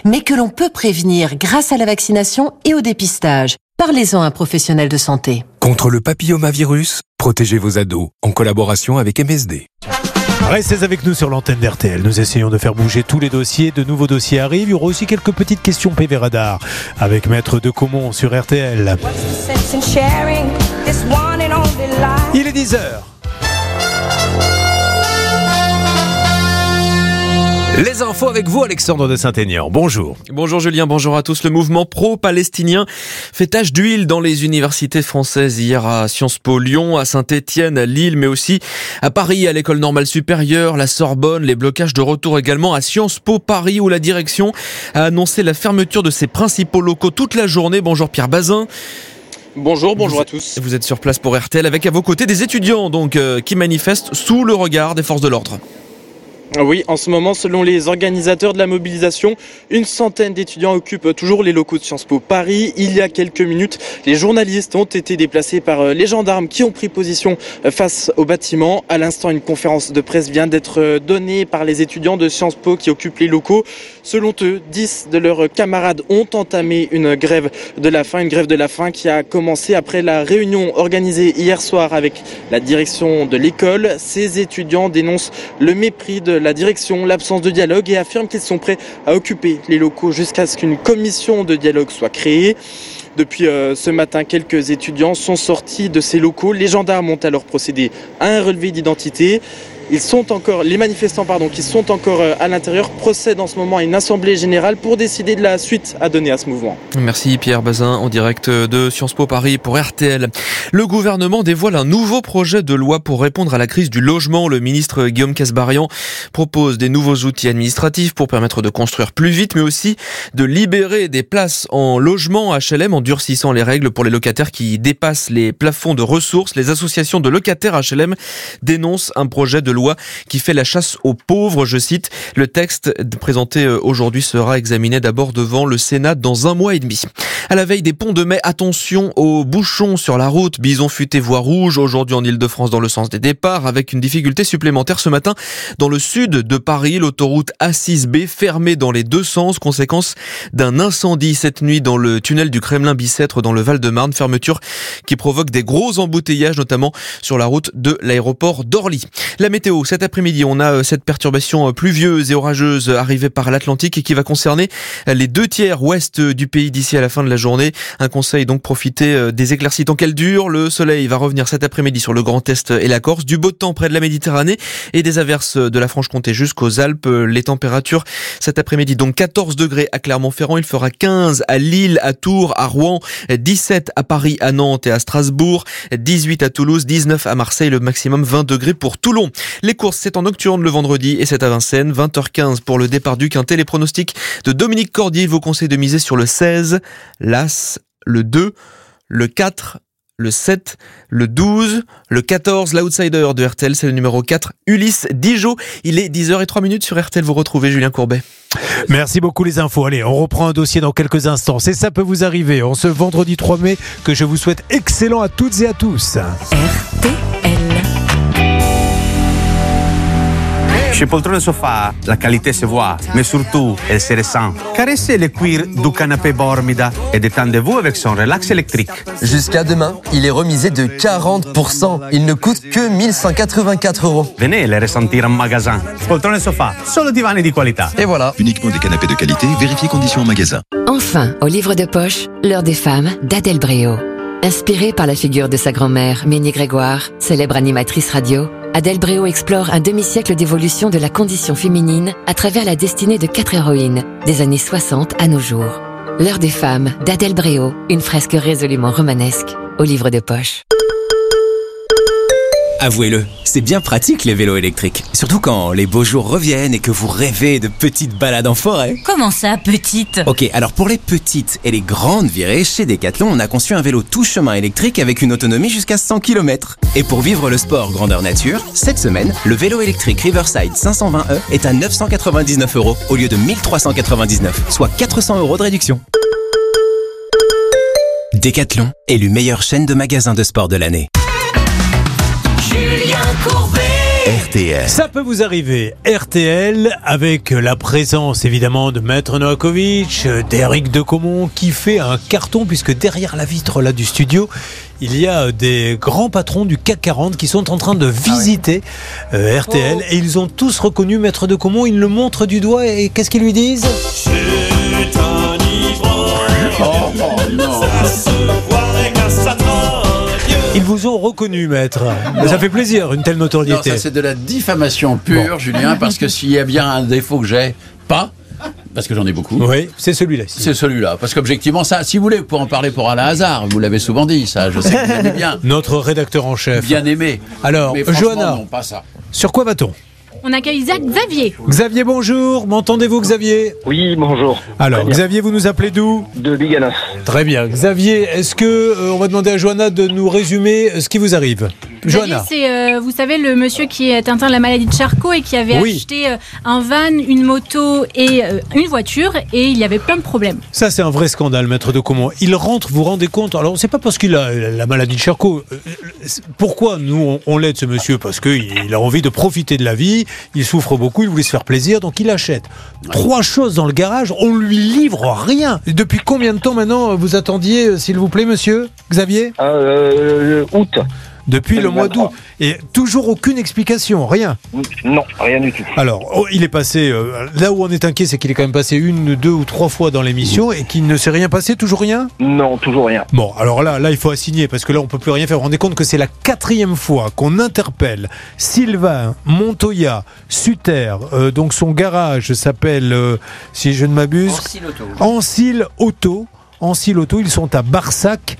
mais que l'on peut prévenir grâce à la vaccination et au dépistage. Parlez-en à un professionnel de santé. Contre le papillomavirus, protégez vos ados en collaboration avec MSD. Restez avec nous sur l'antenne d'RTL. Nous essayons de faire bouger tous les dossiers. De nouveaux dossiers arrivent. Il y aura aussi quelques petites questions PV Radar avec Maître de Caumont sur RTL. Il est 10h. Les infos avec vous, Alexandre de Saint-Aignan. Bonjour. Bonjour Julien, bonjour à tous. Le mouvement pro-palestinien fait tache d'huile dans les universités françaises. Hier à Sciences Po Lyon, à Saint-Étienne, à Lille, mais aussi à Paris, à l'École normale supérieure, la Sorbonne, les blocages de retour également à Sciences Po Paris, où la direction a annoncé la fermeture de ses principaux locaux toute la journée. Bonjour Pierre Bazin. Bonjour à tous. Vous êtes sur place pour RTL avec à vos côtés des étudiants qui manifestent sous le regard des forces de l'ordre. Oui, en ce moment, selon les organisateurs de la mobilisation, une centaine d'étudiants occupent toujours les locaux de Sciences Po Paris. Il y a quelques minutes, les journalistes ont été déplacés par les gendarmes qui ont pris position face au bâtiment. À l'instant, une conférence de presse vient d'être donnée par les étudiants de Sciences Po qui occupent les locaux. Selon eux, 10 de leurs camarades ont entamé une grève de la faim qui a commencé après la réunion organisée hier soir avec la direction de l'école. Ces étudiants dénoncent le mépris de la direction, l'absence de dialogue et affirment qu'ils sont prêts à occuper les locaux jusqu'à ce qu'une commission de dialogue soit créée. Depuis ce matin, quelques étudiants sont sortis de ces locaux. Les gendarmes ont alors procédé à un relevé d'identité. Les manifestants qui sont encore à l'intérieur procèdent en ce moment à une assemblée générale pour décider de la suite à donner à ce mouvement. Merci Pierre Bazin en direct de Sciences Po Paris pour RTL. Le gouvernement dévoile un nouveau projet de loi pour répondre à la crise du logement. Le ministre Guillaume Kasbarian propose des nouveaux outils administratifs pour permettre de construire plus vite, mais aussi de libérer des places en logement HLM en durcissant les règles pour les locataires qui dépassent les plafonds de ressources. Les associations de locataires HLM dénoncent un projet de loi qui fait la chasse aux pauvres, je cite. Le texte présenté aujourd'hui sera examiné d'abord devant le Sénat dans 1 mois et demi. À la veille des ponts de mai, attention aux bouchons sur la route. Bison futé voie rouge aujourd'hui en Ile-de-France dans le sens des départs, avec une difficulté supplémentaire ce matin dans le sud de Paris. L'autoroute A6B fermée dans les deux sens, conséquence d'un incendie cette nuit dans le tunnel du Kremlin-Bicêtre dans le Val-de-Marne. Fermeture qui provoque des gros embouteillages, notamment sur la route de l'aéroport d'Orly. La météo, cet après-midi, on a cette perturbation pluvieuse et orageuse arrivée par l'Atlantique et qui va concerner les 2/3 ouest du pays d'ici à la fin de la journée. Un conseil donc, profiter des éclaircies tant qu'elles durent. Le soleil va revenir cet après-midi sur le Grand Est et la Corse. Du beau temps près de la Méditerranée et des averses de la Franche-Comté jusqu'aux Alpes. Les températures cet après-midi, donc 14 degrés à Clermont-Ferrand. Il fera 15 à Lille, à Tours, à Rouen, 17 à Paris, à Nantes et à Strasbourg, 18 à Toulouse, 19 à Marseille, le maximum 20 degrés pour Toulon. Les courses, c'est en nocturne le vendredi et c'est à Vincennes, 20h15 pour le départ du Quintet. Les pronostics de Dominique Cordier vous conseillent de miser sur le 16, l'As, le 2, le 4, le 7, le 12, le 14, l'outsider de RTL, c'est le numéro 4, Ulysse Dijon. Il est 10h03 sur RTL, vous retrouvez Julien Courbet. Merci beaucoup les infos. Allez, on reprend un dossier dans quelques instants. Et ça peut vous arriver en ce vendredi 3 mai que je vous souhaite excellent à toutes et à tous. RTL. Chez Poltrone Sofa, la qualité se voit, mais surtout, elle se ressent. Caressez le cuir du canapé Bormida et détendez-vous avec son relax électrique. Jusqu'à demain, il est remisé de 40%. Il ne coûte que 1184 €. Venez le ressentir en magasin. Poltrone Sofa, solo divani di qualità. Et voilà. Uniquement des canapés de qualité, vérifiez conditions en magasin. Enfin, au livre de poche, L'heure des femmes d'Adèle Bréau. Inspirée par la figure de sa grand-mère, Ménie Grégoire, célèbre animatrice radio, Adèle Bréau explore un demi-siècle d'évolution de la condition féminine à travers la destinée de 4 héroïnes, des années 60 à nos jours. L'heure des femmes d'Adèle Bréau, une fresque résolument romanesque, au livre de poche. Avouez-le, c'est bien pratique les vélos électriques. Surtout quand les beaux jours reviennent et que vous rêvez de petites balades en forêt. Comment ça, petite ? Ok, alors pour les petites et les grandes virées, chez Decathlon, on a conçu un vélo tout chemin électrique avec une autonomie jusqu'à 100 km. Et pour vivre le sport grandeur nature, cette semaine, le vélo électrique Riverside 520e est à 999 € au lieu de 1399, soit 400 € de réduction. Decathlon, élu meilleure chaîne de magasins de sport de l'année. Julien Courbet. RTL. Ça peut vous arriver. RTL, avec la présence évidemment de Maître Novakovic, d'Éric Decomont, qui fait un carton, puisque derrière la vitre là du studio, il y a des grands patrons du CAC 40 qui sont en train de visiter RTL, et ils ont tous reconnu Maître Decomont. Ils le montrent du doigt, et qu'est-ce qu'ils lui disent ? C'est un ivrogne, ça se voirait qu'à sa traque. Ils vous ont reconnu, Maître. Ça fait plaisir, une telle notoriété. Non, ça c'est de la diffamation pure, Julien, parce que s'il y a bien un défaut que j'ai, parce que j'en ai beaucoup. Oui, c'est celui-là. C'est celui-là. Parce qu'objectivement, ça, si vous voulez, vous pouvez en parler pour Alain Hazard. Vous l'avez souvent dit, ça. Je sais que vous aimez bien. Notre rédacteur en chef. Bien aimé. Alors, Johanna, non, pas ça. Sur quoi va-t-on ? On accueille Xavier. Xavier, bonjour. M'entendez-vous, Xavier ? Oui, bonjour. Alors, Xavier, vous nous appelez d'où ? De Biganos. Très bien. Xavier, est-ce que on va demander à Johanna de nous résumer ce qui vous arrive ? Johanna. C'est, vous savez, le monsieur qui est atteint de la maladie de Charcot et qui avait acheté un van, une moto et une voiture, et il y avait plein de problèmes. Ça, c'est un vrai scandale, Maître Decomont. Il rentre, vous vous rendez compte ? Alors, c'est pas parce qu'il a la maladie de Charcot. Pourquoi nous, on l'aide, ce monsieur ? Parce qu'il a envie de profiter de la vie, il souffre beaucoup, il voulait se faire plaisir, donc il achète 3 choses dans le garage, on lui livre rien. Et depuis combien de temps maintenant vous attendiez, s'il vous plaît, monsieur Xavier ? Août. Depuis le mois d'août. Et toujours aucune explication, rien. Non, rien du tout. Alors, il est passé... là où on est inquiet, c'est qu'il est quand même passé 1, 2 ou 3 fois dans l'émission et qu'il ne s'est rien passé, toujours rien ? Non, toujours rien. Bon, alors là, il faut assigner, parce que là, on ne peut plus rien faire. Vous vous rendez compte que c'est la 4e fois qu'on interpelle Sylvain Montoya Suter. Donc, son garage s'appelle, si je ne m'abuse... Ancil Auto. Ancil Auto, ils sont à Barsac.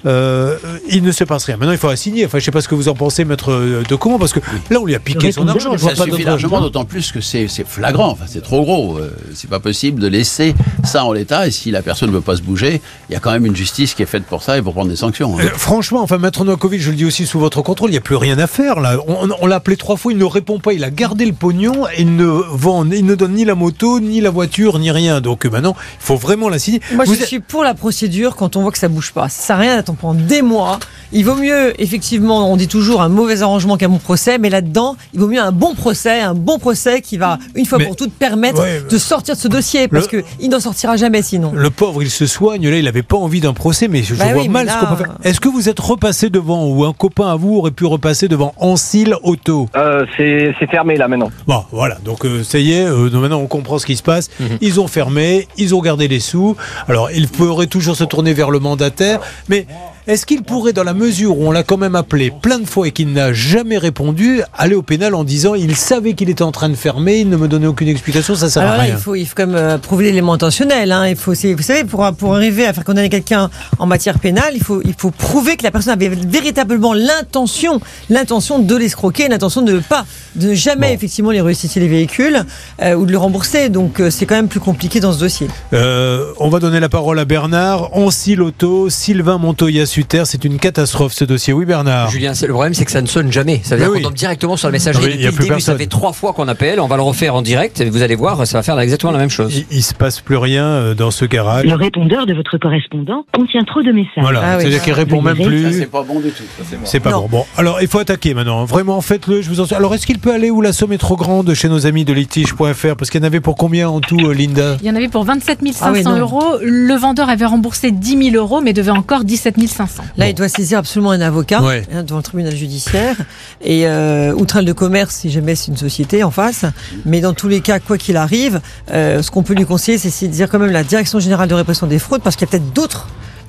Il ne se passe rien. Maintenant, il faut assigner. Enfin, je ne sais pas ce que vous en pensez, Maître Decomont, parce que là, on lui a piqué son argent. Ça suffit largement, d'autant plus que c'est flagrant. Enfin, c'est trop gros. C'est pas possible de laisser ça en l'état. Et si la personne ne veut pas se bouger, il y a quand même une justice qui est faite pour ça et pour prendre des sanctions. Franchement, enfin, Maître Novakovic, je le dis aussi sous votre contrôle, il n'y a plus rien à faire. Là, on l'a appelé 3 fois, il ne répond pas. Il a gardé le pognon et il ne donne ni la moto, ni la voiture, ni rien. Donc maintenant, il faut vraiment l'assigner. Moi, je suis pour la procédure quand on voit que ça bouge pas. Ça sert à rien d'attendre pendant des mois. Il vaut mieux, effectivement, on dit toujours un mauvais arrangement qu'un bon procès, mais là-dedans, il vaut mieux un bon procès qui va, une fois pour toutes, permettre de sortir de ce dossier, parce qu'il n'en sortira jamais sinon. Le pauvre, il se soigne, là, il n'avait pas envie d'un procès, mais je vois mal ce qu'on peut faire. Est-ce que vous êtes repassé devant, ou un copain à vous aurait pu repasser devant Ancil Auto ? C'est fermé là maintenant. Bon, voilà, donc ça y est, maintenant on comprend ce qui se passe. Ils ont fermé, ils ont gardé les sous. Alors, il pourrait toujours se tourner vers le mandataire, mais est-ce qu'il pourrait, dans la mesure où on l'a quand même appelé plein de fois et qu'il n'a jamais répondu, aller au pénal en disant il savait qu'il était en train de fermer, il ne me donnait aucune explication, ça sert à rien. Il faut quand même prouver l'élément intentionnel. Vous savez, pour arriver à faire condamner quelqu'un en matière pénale, il faut prouver que la personne avait véritablement l'intention de l'escroquer, l'intention de ne jamais effectivement les restituer les véhicules ou de le rembourser. Donc c'est quand même plus compliqué dans ce dossier. On va donner la parole à Bernard. Ancil Auto, Sylvain Montoya Suter, c'est une catastrophe ce dossier. Oui, Bernard. Julien, le problème c'est que ça ne sonne jamais. Ça veut dire qu'on tombe directement sur la messagerie. Depuis le début, ça fait 3 fois qu'on appelle. On va le refaire en direct et vous allez voir, ça va faire exactement la même chose. Il se passe plus rien dans ce garage. Le répondeur de votre correspondant contient trop de messages. Voilà, c'est-à-dire qu'il répond même plus. Ça, c'est pas bon du tout. C'est pas bon. Bon, alors il faut attaquer maintenant. Vraiment, faites-le. Je vous en... Alors, est-ce qu'il peut aller où la somme est trop grande chez nos amis de litige.fr ? Parce qu'il y en avait pour combien en tout, Linda ? Il y en avait pour 27 500 euros. Le vendeur avait remboursé 10 000 euros, mais devait encore 17 500. Là, il doit saisir absolument un avocat devant le tribunal judiciaire et ou tribunal de commerce si jamais c'est une société en face. Mais dans tous les cas, quoi qu'il arrive, ce qu'on peut lui conseiller, c'est de dire quand même la Direction Générale de Répression des Fraudes, parce qu'il y a peut-être d'autres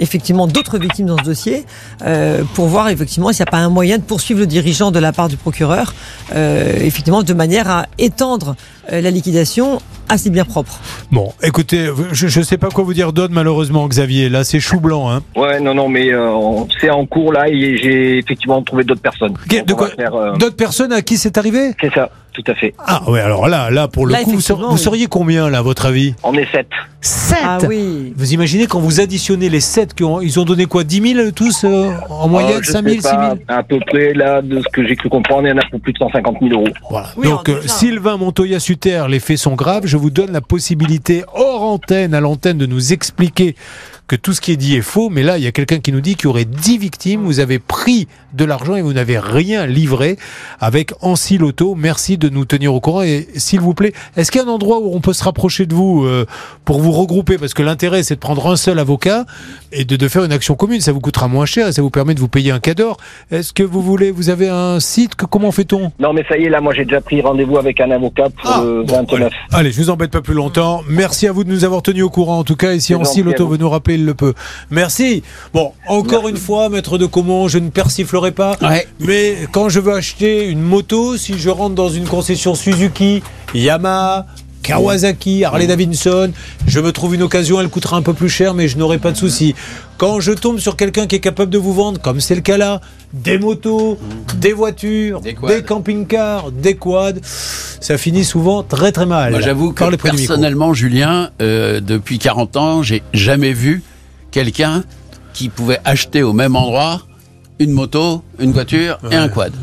victimes dans ce dossier, pour voir effectivement s'il n'y a pas un moyen de poursuivre le dirigeant de la part du procureur, effectivement de manière à étendre la liquidation assez bien propre. Bon, écoutez, je ne sais pas quoi vous dire d'autre malheureusement, Xavier. Là, c'est chou blanc. Hein. Ouais, non, mais c'est en cours là et j'ai effectivement trouvé d'autres personnes. D'autres personnes à qui c'est arrivé ? C'est ça. tout à fait. Ah ouais, alors là pour le coup, vous seriez combien là, à votre avis? On est 7. 7 Ah oui. Vous imaginez quand vous additionnez les 7, ils ont donné quoi, 10 000 tous en moyenne, 5 000, 6 000? À peu près, là, de ce que j'ai cru comprendre, il y en a pour plus de 150 000 euros. Voilà. Oui, donc Sylvain Montoya-Sutter, les faits sont graves. Je vous donne la possibilité hors antenne, à l'antenne, de nous expliquer que tout ce qui est dit est faux, mais là il y a quelqu'un qui nous dit qu'il y aurait 10 victimes, vous avez pris de l'argent et vous n'avez rien livré avec Ancy Loto. Merci de nous tenir au courant et s'il vous plaît, est-ce qu'il y a un endroit où on peut se rapprocher de vous pour vous regrouper, parce que l'intérêt c'est de prendre un seul avocat et de faire une action commune, ça vous coûtera moins cher et ça vous permet de vous payer un cadre. Est-ce que vous avez un site, comment fait-on? Non mais ça y est, là moi j'ai déjà pris rendez-vous avec un avocat pour le 29. Allez, je vous embête pas plus longtemps, merci à vous de nous avoir tenus au courant en tout cas, et si Ancy Loto veut nous rappeler, il le peut. Merci. Bon, encore une fois, maître de Caumont, je ne persiflerai pas, mais quand je veux acheter une moto, si je rentre dans une concession Suzuki, Yamaha, Kawasaki, Harley Davidson, je me trouve une occasion, elle coûtera un peu plus cher, mais je n'aurai pas de souci. Quand je tombe sur quelqu'un qui est capable de vous vendre, comme c'est le cas là, des motos, des voitures, des camping-cars, des quads, ça finit souvent très très mal. Moi, j'avoue que personnellement, Julien, depuis 40 ans, j'ai jamais vu quelqu'un qui pouvait acheter au même endroit une moto, une voiture et un quad.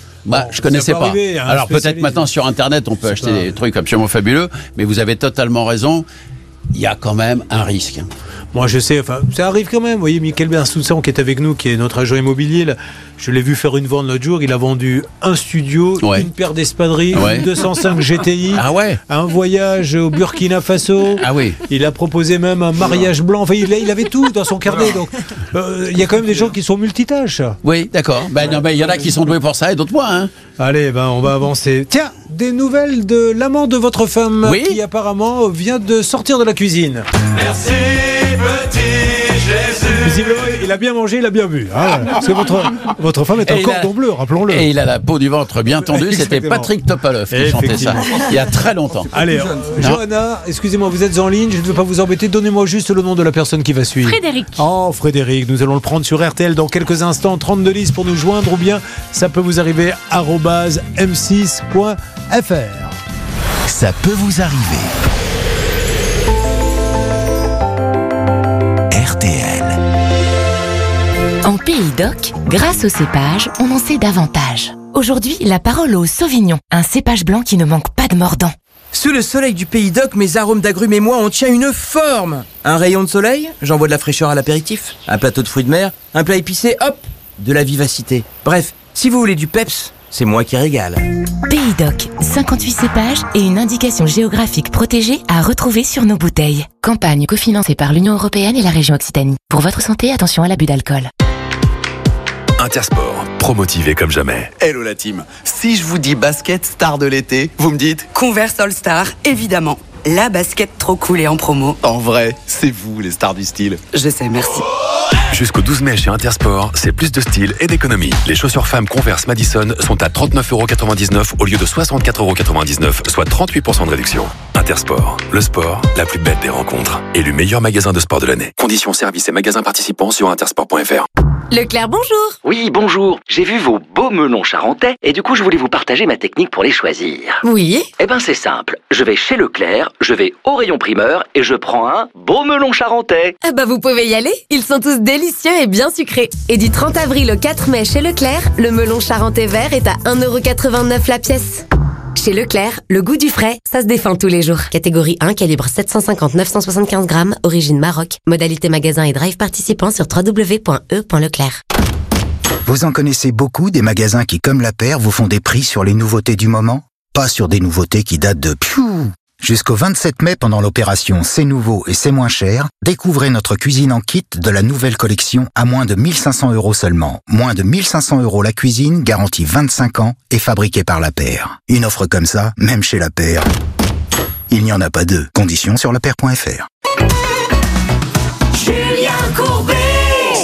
Je connaissais pas. Arriver, alors peut-être maintenant sur Internet on peut acheter des trucs absolument fabuleux, mais vous avez totalement raison, il y a quand même un risque. Moi je sais, ça arrive quand même. Vous voyez, Michael Bensoussan qui est avec nous, qui est notre agent immobilier, là, je l'ai vu faire une vente l'autre jour, il a vendu un studio, une paire d'espadrilles, une 205 GTI, un voyage au Burkina Faso, il a proposé même un mariage blanc, enfin il avait tout dans son carnet, donc il y a quand même des gens qui sont multitâches. Oui, d'accord, il y en a qui sont doués pour ça et d'autres moins. Hein. Allez, on va avancer. Tiens, des nouvelles de l'amant de votre femme qui apparemment vient de sortir de la cuisine. Merci petit Jésus. Visiblement, il a bien mangé, il a bien bu. Hein, parce que votre femme est un cordon bleu, rappelons-le. Et il a la peau du ventre bien tendue. C'était Patrick Topalov qui chantait ça il y a très longtemps. Allez, Johanna, excusez-moi, vous êtes en ligne, je ne veux pas vous embêter. Donnez-moi juste le nom de la personne qui va suivre. Frédéric. Oh, Frédéric, nous allons le prendre sur RTL dans quelques instants. 32 10 pour nous joindre, ou bien ça peut vous arriver @m6.fr. Ça peut vous arriver. RTL. En Pays d'Oc, grâce au cépage, on en sait davantage. Aujourd'hui, la parole au Sauvignon, un cépage blanc qui ne manque pas de mordant. Sous le soleil du Pays d'Oc, mes arômes d'agrumes et moi, on tient une forme. Un rayon de soleil, j'envoie de la fraîcheur à l'apéritif. Un plateau de fruits de mer, un plat épicé, hop, de la vivacité. Bref, si vous voulez du peps, c'est moi qui régale. Pays d'Oc, 58 cépages et une indication géographique protégée à retrouver sur nos bouteilles. Campagne cofinancée par l'Union européenne et la région Occitanie. Pour votre santé, attention à l'abus d'alcool. Intersport, promotivé comme jamais. Hello la team. Si je vous dis basket star de l'été, vous me dites Converse All Star, évidemment. La basket trop cool et en promo. En vrai, c'est vous les stars du style. Je sais, merci. Jusqu'au 12 mai chez Intersport, c'est plus de style et d'économie. Les chaussures femmes Converse Madison sont à 39,99€ au lieu de 64,99€, soit 38% de réduction. Intersport, le sport, la plus belle des rencontres. Élu meilleur magasin de sport de l'année. Conditions, services et magasins participants sur intersport.fr. Leclerc, bonjour. Oui, bonjour. J'ai vu vos beaux melons charentais et du coup, je voulais vous partager ma technique pour les choisir. Oui. Eh ben, c'est simple. Je vais chez Leclerc, je vais au rayon primeur et je prends un beau melon charentais. Ah bah, vous pouvez y aller. Ils sont tous délicieux et bien sucrés. Et du 30 avril au 4 mai chez Leclerc, le melon charentais vert est à 1,89€ la pièce. Chez Leclerc, le goût du frais, ça se défend tous les jours. Catégorie 1, calibre 750-975 grammes, origine Maroc. Modalité magasin et drive participant sur www.e.leclerc. Vous en connaissez beaucoup des magasins qui, comme La Paire, vous font des prix sur les nouveautés du moment? Pas sur des nouveautés qui datent de Jusqu'au 27 mai, pendant l'opération C'est nouveau et c'est moins cher, découvrez notre cuisine en kit de la nouvelle collection à moins de 1 500€ seulement. Moins de 1 500€ la cuisine, garantie 25 ans et fabriquée par La Paire. Une offre comme ça, même chez La Paire, il n'y en a pas deux. Conditions sur lapaire.fr. Julien Courbet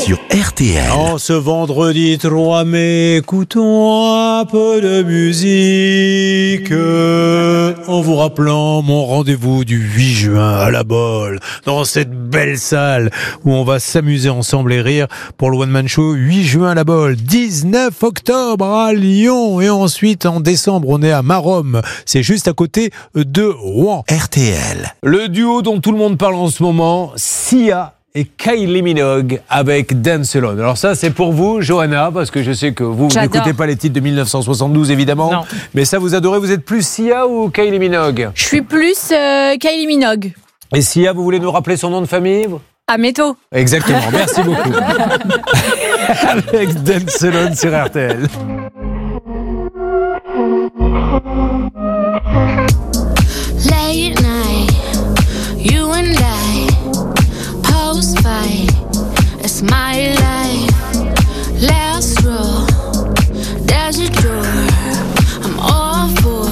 sur RTL. En ce vendredi 3 mai, écoutons un peu de musique en vous rappelant mon rendez-vous du 8 juin à la Bolle, dans cette belle salle où on va s'amuser ensemble et rire pour le One Man Show. 8 juin à la Bolle, 19 octobre à Lyon et ensuite en décembre on est à Maromme, c'est juste à côté de Rouen. RTL. Le duo dont tout le monde parle en ce moment, Sia et Kylie Minogue avec Dance Alone. Alors ça, c'est pour vous, Johanna, parce que je sais que vous n'écoutez pas les titres de 1972, évidemment. Non. Mais ça, vous adorez. Vous êtes plus Sia ou Kylie Minogue ? Je suis plus Kylie Minogue. Et Sia, vous voulez nous rappeler son nom de famille ? Ameto. Exactement, merci beaucoup. Avec Dance Alone sur RTL. Late night, you and I post-fight, it's my life. Last row, there's a door, I'm all for.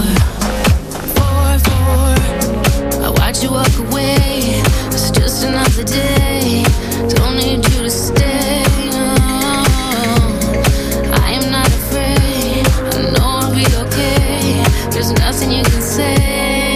I watch you walk away, it's just another day. Don't need you to stay, no. I am not afraid, I know I'll be okay. There's nothing you can say.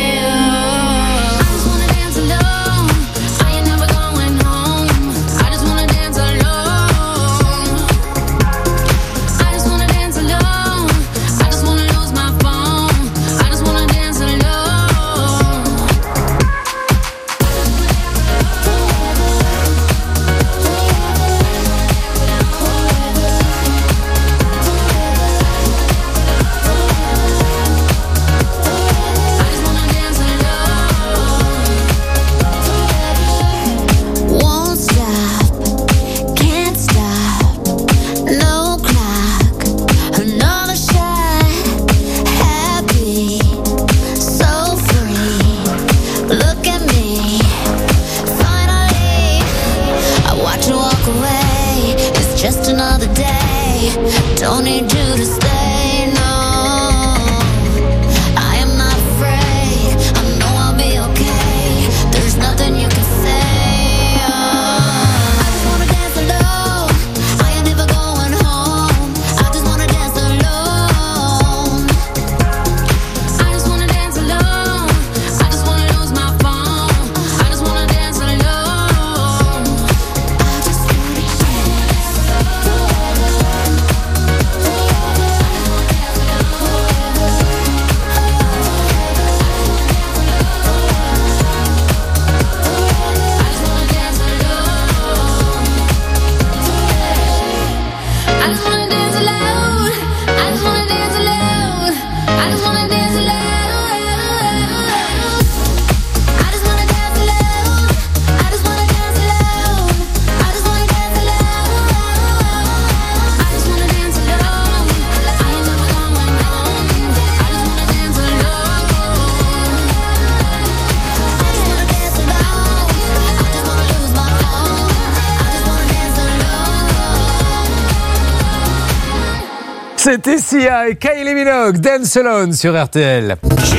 C'était Sia et Kylie Minogue, Dance Alone sur RTL.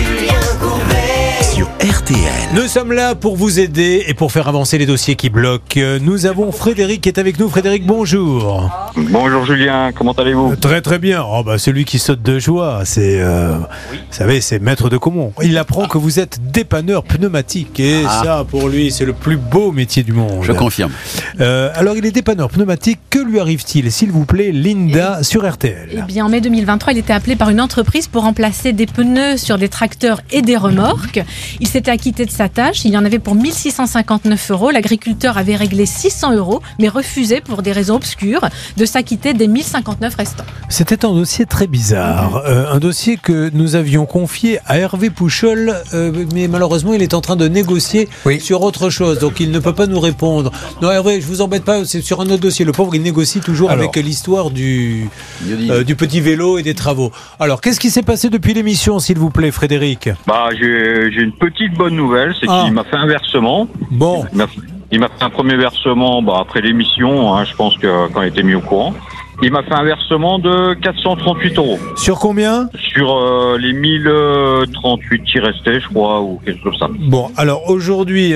Sur RTL. Nous sommes là pour vous aider et pour faire avancer les dossiers qui bloquent. Nous avons Frédéric qui est avec nous. Frédéric, bonjour. Bonjour Julien, comment allez-vous ? Très très bien. Oh bah celui qui saute de joie, c'est, vous savez, c'est Maître de Caumont. Il apprend que vous êtes dépanneur pneumatique et ça, pour lui, c'est le plus beau métier du monde. Je confirme. Alors, il est dépanneur pneumatique. Que lui arrive-t-il, s'il vous plaît, Linda, sur RTL ? Eh bien, en mai 2023, il était appelé par une entreprise pour remplacer des pneus sur des tracteurs et des remorques. Il s'était acquitté de sa tâche. Il y en avait pour 1 659 €. L'agriculteur avait réglé 600 €, mais refusait, pour des raisons obscures, de s'acquitter des 1059 restants. C'était un dossier très bizarre. Un dossier que nous avions confié à Hervé Pouchol, mais malheureusement, il est en train de négocier sur autre chose. Donc, il ne peut pas nous répondre. Non, Hervé, je vous embête pas, c'est sur un autre dossier. Le pauvre, il négocie toujours avec l'histoire du petit vélo et des travaux. Alors, qu'est-ce qui s'est passé depuis l'émission, s'il vous plaît, Frédéric ? J'ai une petite bonne nouvelle, c'est qu'il m'a fait un versement. Bon. Il m'a fait un premier versement après l'émission, je pense que quand il était mis au courant. Il m'a fait un versement de 438 €. Sur combien ? Sur les 1038 qui restaient, je crois, ou quelque chose comme ça. Bon, alors aujourd'hui,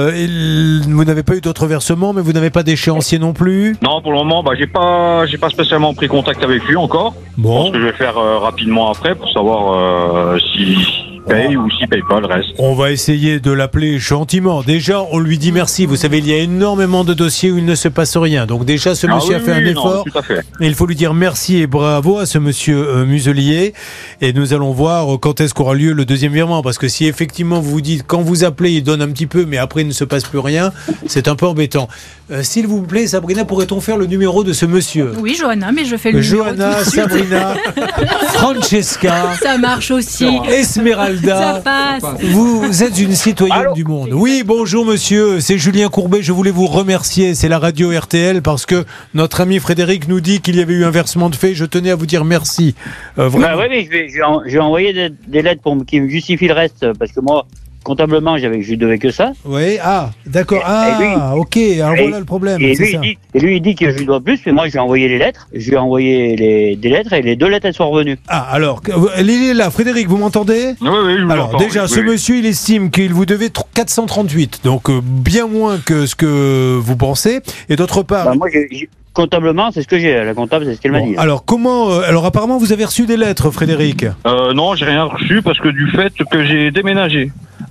vous n'avez pas eu d'autres versements, mais vous n'avez pas d'échéancier non plus ? Non, pour le moment, j'ai pas spécialement pris contact avec lui encore. Bon. Je pense que je vais faire rapidement après pour savoir si paye ou s'il paye pas le reste. On va essayer de l'appeler gentiment. Déjà, on lui dit merci. Vous savez, il y a énormément de dossiers où il ne se passe rien. Donc déjà, ce monsieur a fait un effort. Tout à fait. Et il faut lui dire merci et bravo à ce monsieur Muselier. Et nous allons voir quand est-ce qu'aura lieu le deuxième virement. Parce que si effectivement vous vous dites, quand vous appelez, il donne un petit peu, mais après il ne se passe plus rien, c'est un peu embêtant. S'il vous plaît, Sabrina, pourrait-on faire le numéro de ce monsieur ? Oui, Johanna, mais je fais le numéro. Johanna, Sabrina, Francesca. Ça marche aussi. Esmeralda. Ça passe. Vous êtes une citoyenne du monde. Oui, bonjour monsieur, c'est Julien Courbet, je voulais vous remercier, c'est la radio RTL parce que notre ami Frédéric nous dit qu'il y avait eu un versement de fait, je tenais à vous dire merci. Oui, mais j'ai envoyé des lettres qui me justifient le reste parce que moi, comptablement, je devais que ça. Oui, d'accord. Ok, alors voilà le problème. Et lui, il dit que je lui dois plus, mais moi, je lui ai envoyé les lettres. Je lui ai envoyé des lettres et les 2 lettres, elles sont revenues. Alors, il est là. Frédéric, vous m'entendez ? Oui, je vous Alors, entends. déjà, ce monsieur, il estime qu'il vous devait 438, donc bien moins que ce que vous pensez. Et d'autre part... moi, comptablement, c'est ce que j'ai. La comptable, c'est ce qu'elle m'a dit. Alors, alors, apparemment, vous avez reçu des lettres, Frédéric ? Non, j'ai rien reçu parce que du fait que j'ai déménagé.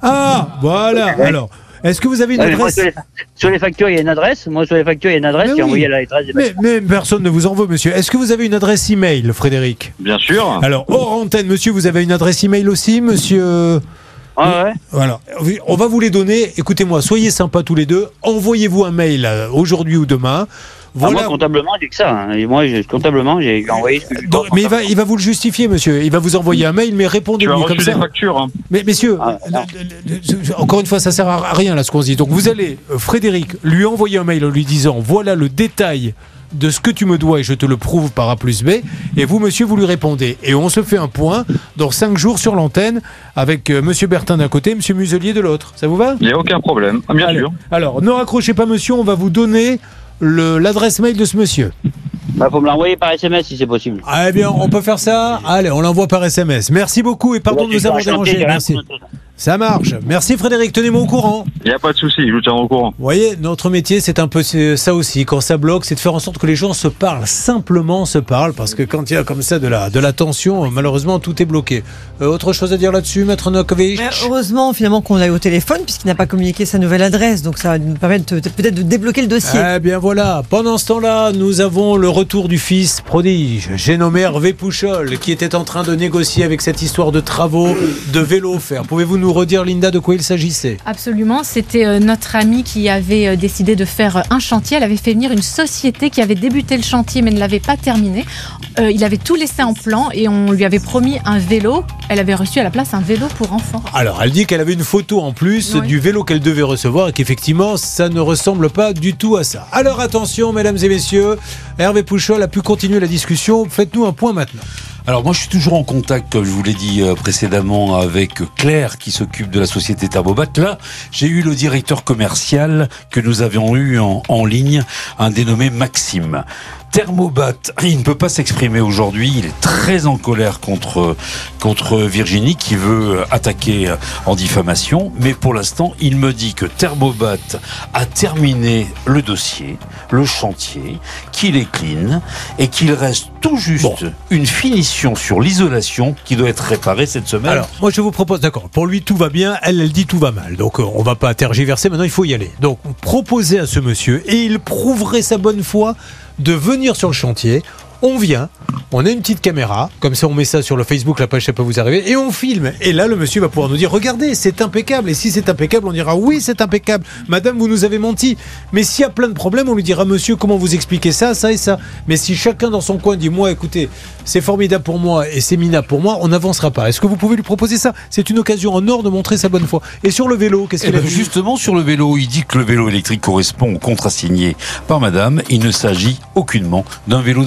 Voilà. Alors, est-ce que vous avez une adresse ? Sur les factures, il y a une adresse. Moi, sur les factures, il y a une adresse. J'ai envoyé la lettre. Mais personne ne vous en veut, monsieur. Est-ce que vous avez une adresse email, Frédéric ? Bien sûr. Alors, hors antenne, monsieur, vous avez une adresse email aussi, monsieur ? Ouais. Voilà. On va vous les donner. Écoutez-moi, soyez sympas tous les deux. Envoyez-vous un mail aujourd'hui ou demain. Voilà. Moi, comptablement, j'ai que ça. Hein. Moi, comptablement, j'ai envoyé ce que je dois. Mais il va vous le justifier, monsieur. Il va vous envoyer un mail, mais répondez-lui comme ça. Des factures, hein. Mais messieurs, encore une fois, ça sert à rien là ce qu'on se dit. Donc vous allez, Frédéric, lui envoyer un mail en lui disant voilà le détail de ce que tu me dois et je te le prouve par A plus B. Et vous, monsieur, vous lui répondez. Et on se fait un point dans 5 jours sur l'antenne avec monsieur Bertin d'un côté, monsieur Muselier de l'autre. Ça vous va ? Il n'y a aucun problème, bien sûr. Alors, ne raccrochez pas, monsieur, on va vous donner l'adresse mail de ce monsieur. Faut me l'envoyer par SMS si c'est possible. Eh bien, on peut faire ça. Allez, on l'envoie par SMS. Merci beaucoup et pardon de nous avoir dérangé. Merci. Ça marche. Merci Frédéric, tenez-moi au courant. Il n'y a pas de souci, je vous tiens au courant. Vous voyez, notre métier, c'est un peu ça aussi. Quand ça bloque, c'est de faire en sorte que les gens se parlent, simplement se parlent, parce que quand il y a comme ça de la tension, malheureusement, tout est bloqué. Autre chose à dire là-dessus, Maître Novakovic ? Heureusement, finalement, qu'on l'a eu au téléphone, puisqu'il n'a pas communiqué sa nouvelle adresse, donc ça va nous permettre peut-être de débloquer le dossier. Eh bien voilà, pendant ce temps-là, nous avons le retour du fils prodige. J'ai nommé Hervé Pouchol, qui était en train de négocier avec cette histoire de travaux de vélo offert. Pouvez-vous nous redire, Linda, de quoi il s'agissait ? Absolument, c'était notre amie qui avait décidé de faire un chantier. Elle avait fait venir une société qui avait débuté le chantier mais ne l'avait pas terminé. Il avait tout laissé en plan et on lui avait promis un vélo. Elle avait reçu à la place un vélo pour enfants. Alors, elle dit qu'elle avait une photo en plus du vélo qu'elle devait recevoir et qu'effectivement, ça ne ressemble pas du tout à ça. Alors attention, mesdames et messieurs, Hervé Pouchol a pu continuer la discussion. Faites-nous un point maintenant. Alors moi je suis toujours en contact, comme je vous l'ai dit précédemment, avec Claire qui s'occupe de la société Thermobat. Là, j'ai eu le directeur commercial que nous avions eu en ligne, un dénommé Maxime. Thermobat, il ne peut pas s'exprimer aujourd'hui, il est très en colère contre Virginie qui veut attaquer en diffamation, mais pour l'instant il me dit que Thermobat a terminé le dossier, le chantier, qu'il est clean et qu'il reste tout juste une finition sur l'isolation qui doit être réparée cette semaine. Alors moi je vous propose, d'accord, pour lui tout va bien, elle dit tout va mal, donc on va pas tergiverser, maintenant il faut y aller. Donc proposez à ce monsieur et il prouverait sa bonne foi de venir sur le chantier. On vient, on a une petite caméra, comme ça on met ça sur le Facebook, la page ça peut vous arriver, et on filme. Et là le monsieur va pouvoir nous dire regardez, c'est impeccable. Et si c'est impeccable, on dira oui, c'est impeccable. Madame, vous nous avez menti. Mais s'il y a plein de problèmes, on lui dira monsieur, comment vous expliquez ça, ça et ça. Mais si chacun dans son coin dit moi, écoutez, c'est formidable pour moi et c'est minable pour moi, on n'avancera pas. Est-ce que vous pouvez lui proposer ça ? C'est une occasion en or de montrer sa bonne foi. Et sur le vélo, qu'est-ce qu'il a dit ? Justement, sur le vélo, il dit que le vélo électrique correspond au contrat signé par madame. Il ne s'agit aucunement d'un vélo d'enfant.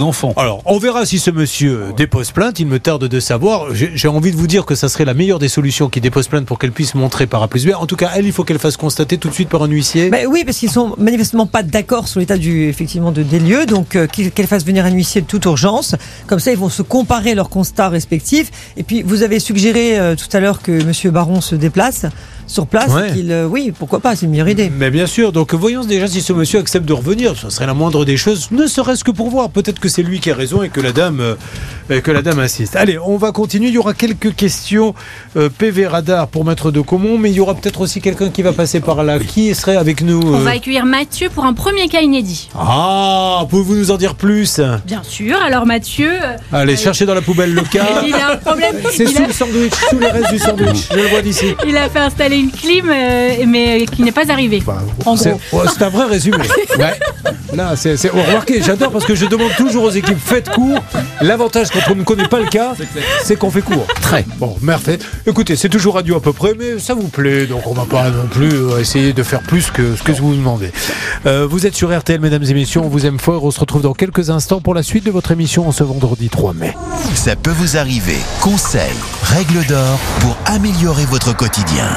Alors, on verra si ce monsieur dépose plainte. Il me tarde de savoir. J'ai envie de vous dire que ça serait la meilleure des solutions qu'il dépose plainte pour qu'elle puisse montrer par A plus B. En tout cas, elle, il faut qu'elle fasse constater tout de suite par un huissier. Oui, parce qu'ils sont manifestement pas d'accord sur l'état effectivement des lieux. Donc, qu'elle fasse venir un huissier de toute urgence. Comme ça, ils vont se comparer leurs constats respectifs. Et puis, vous avez suggéré tout à l'heure que monsieur Baron se déplace sur place. Oui, pourquoi pas, c'est une meilleure idée. Mais bien sûr, donc voyons déjà si ce monsieur accepte de revenir. Ce serait la moindre des choses, ne serait-ce que pour voir. Peut-être que c'est lui qui a raison et que la dame insiste. Allez, on va continuer. Il y aura quelques questions PV radar pour Maître de Caumont, mais il y aura peut-être aussi quelqu'un qui va passer par là. Qui serait avec nous On va accueillir Mathieu pour un premier cas inédit. Ah, pouvez-vous nous en dire plus? Bien sûr. Alors Mathieu... Allez, cherchez dans la poubelle le cas. Il a un problème. C'est sous le sandwich, sous le reste du sandwich. Je le vois d'ici. Il a fait installer une clim, mais qui n'est pas arrivée. En gros. C'est un vrai résumé. Là, remarquez, j'adore parce que je demande toujours aux équipes faites court. L'avantage quand on ne connaît pas le cas, c'est qu'on fait court. Très. Bon, merci. Écoutez, c'est toujours radio à peu près, mais ça vous plaît, donc on va pas non plus essayer de faire plus que ce que vous demandez. Vous êtes sur RTL, mesdames et messieurs, on vous aime fort. On se retrouve dans quelques instants pour la suite de votre émission en ce vendredi 3 mai. Ça peut vous arriver. Conseils, règles d'or pour améliorer votre quotidien.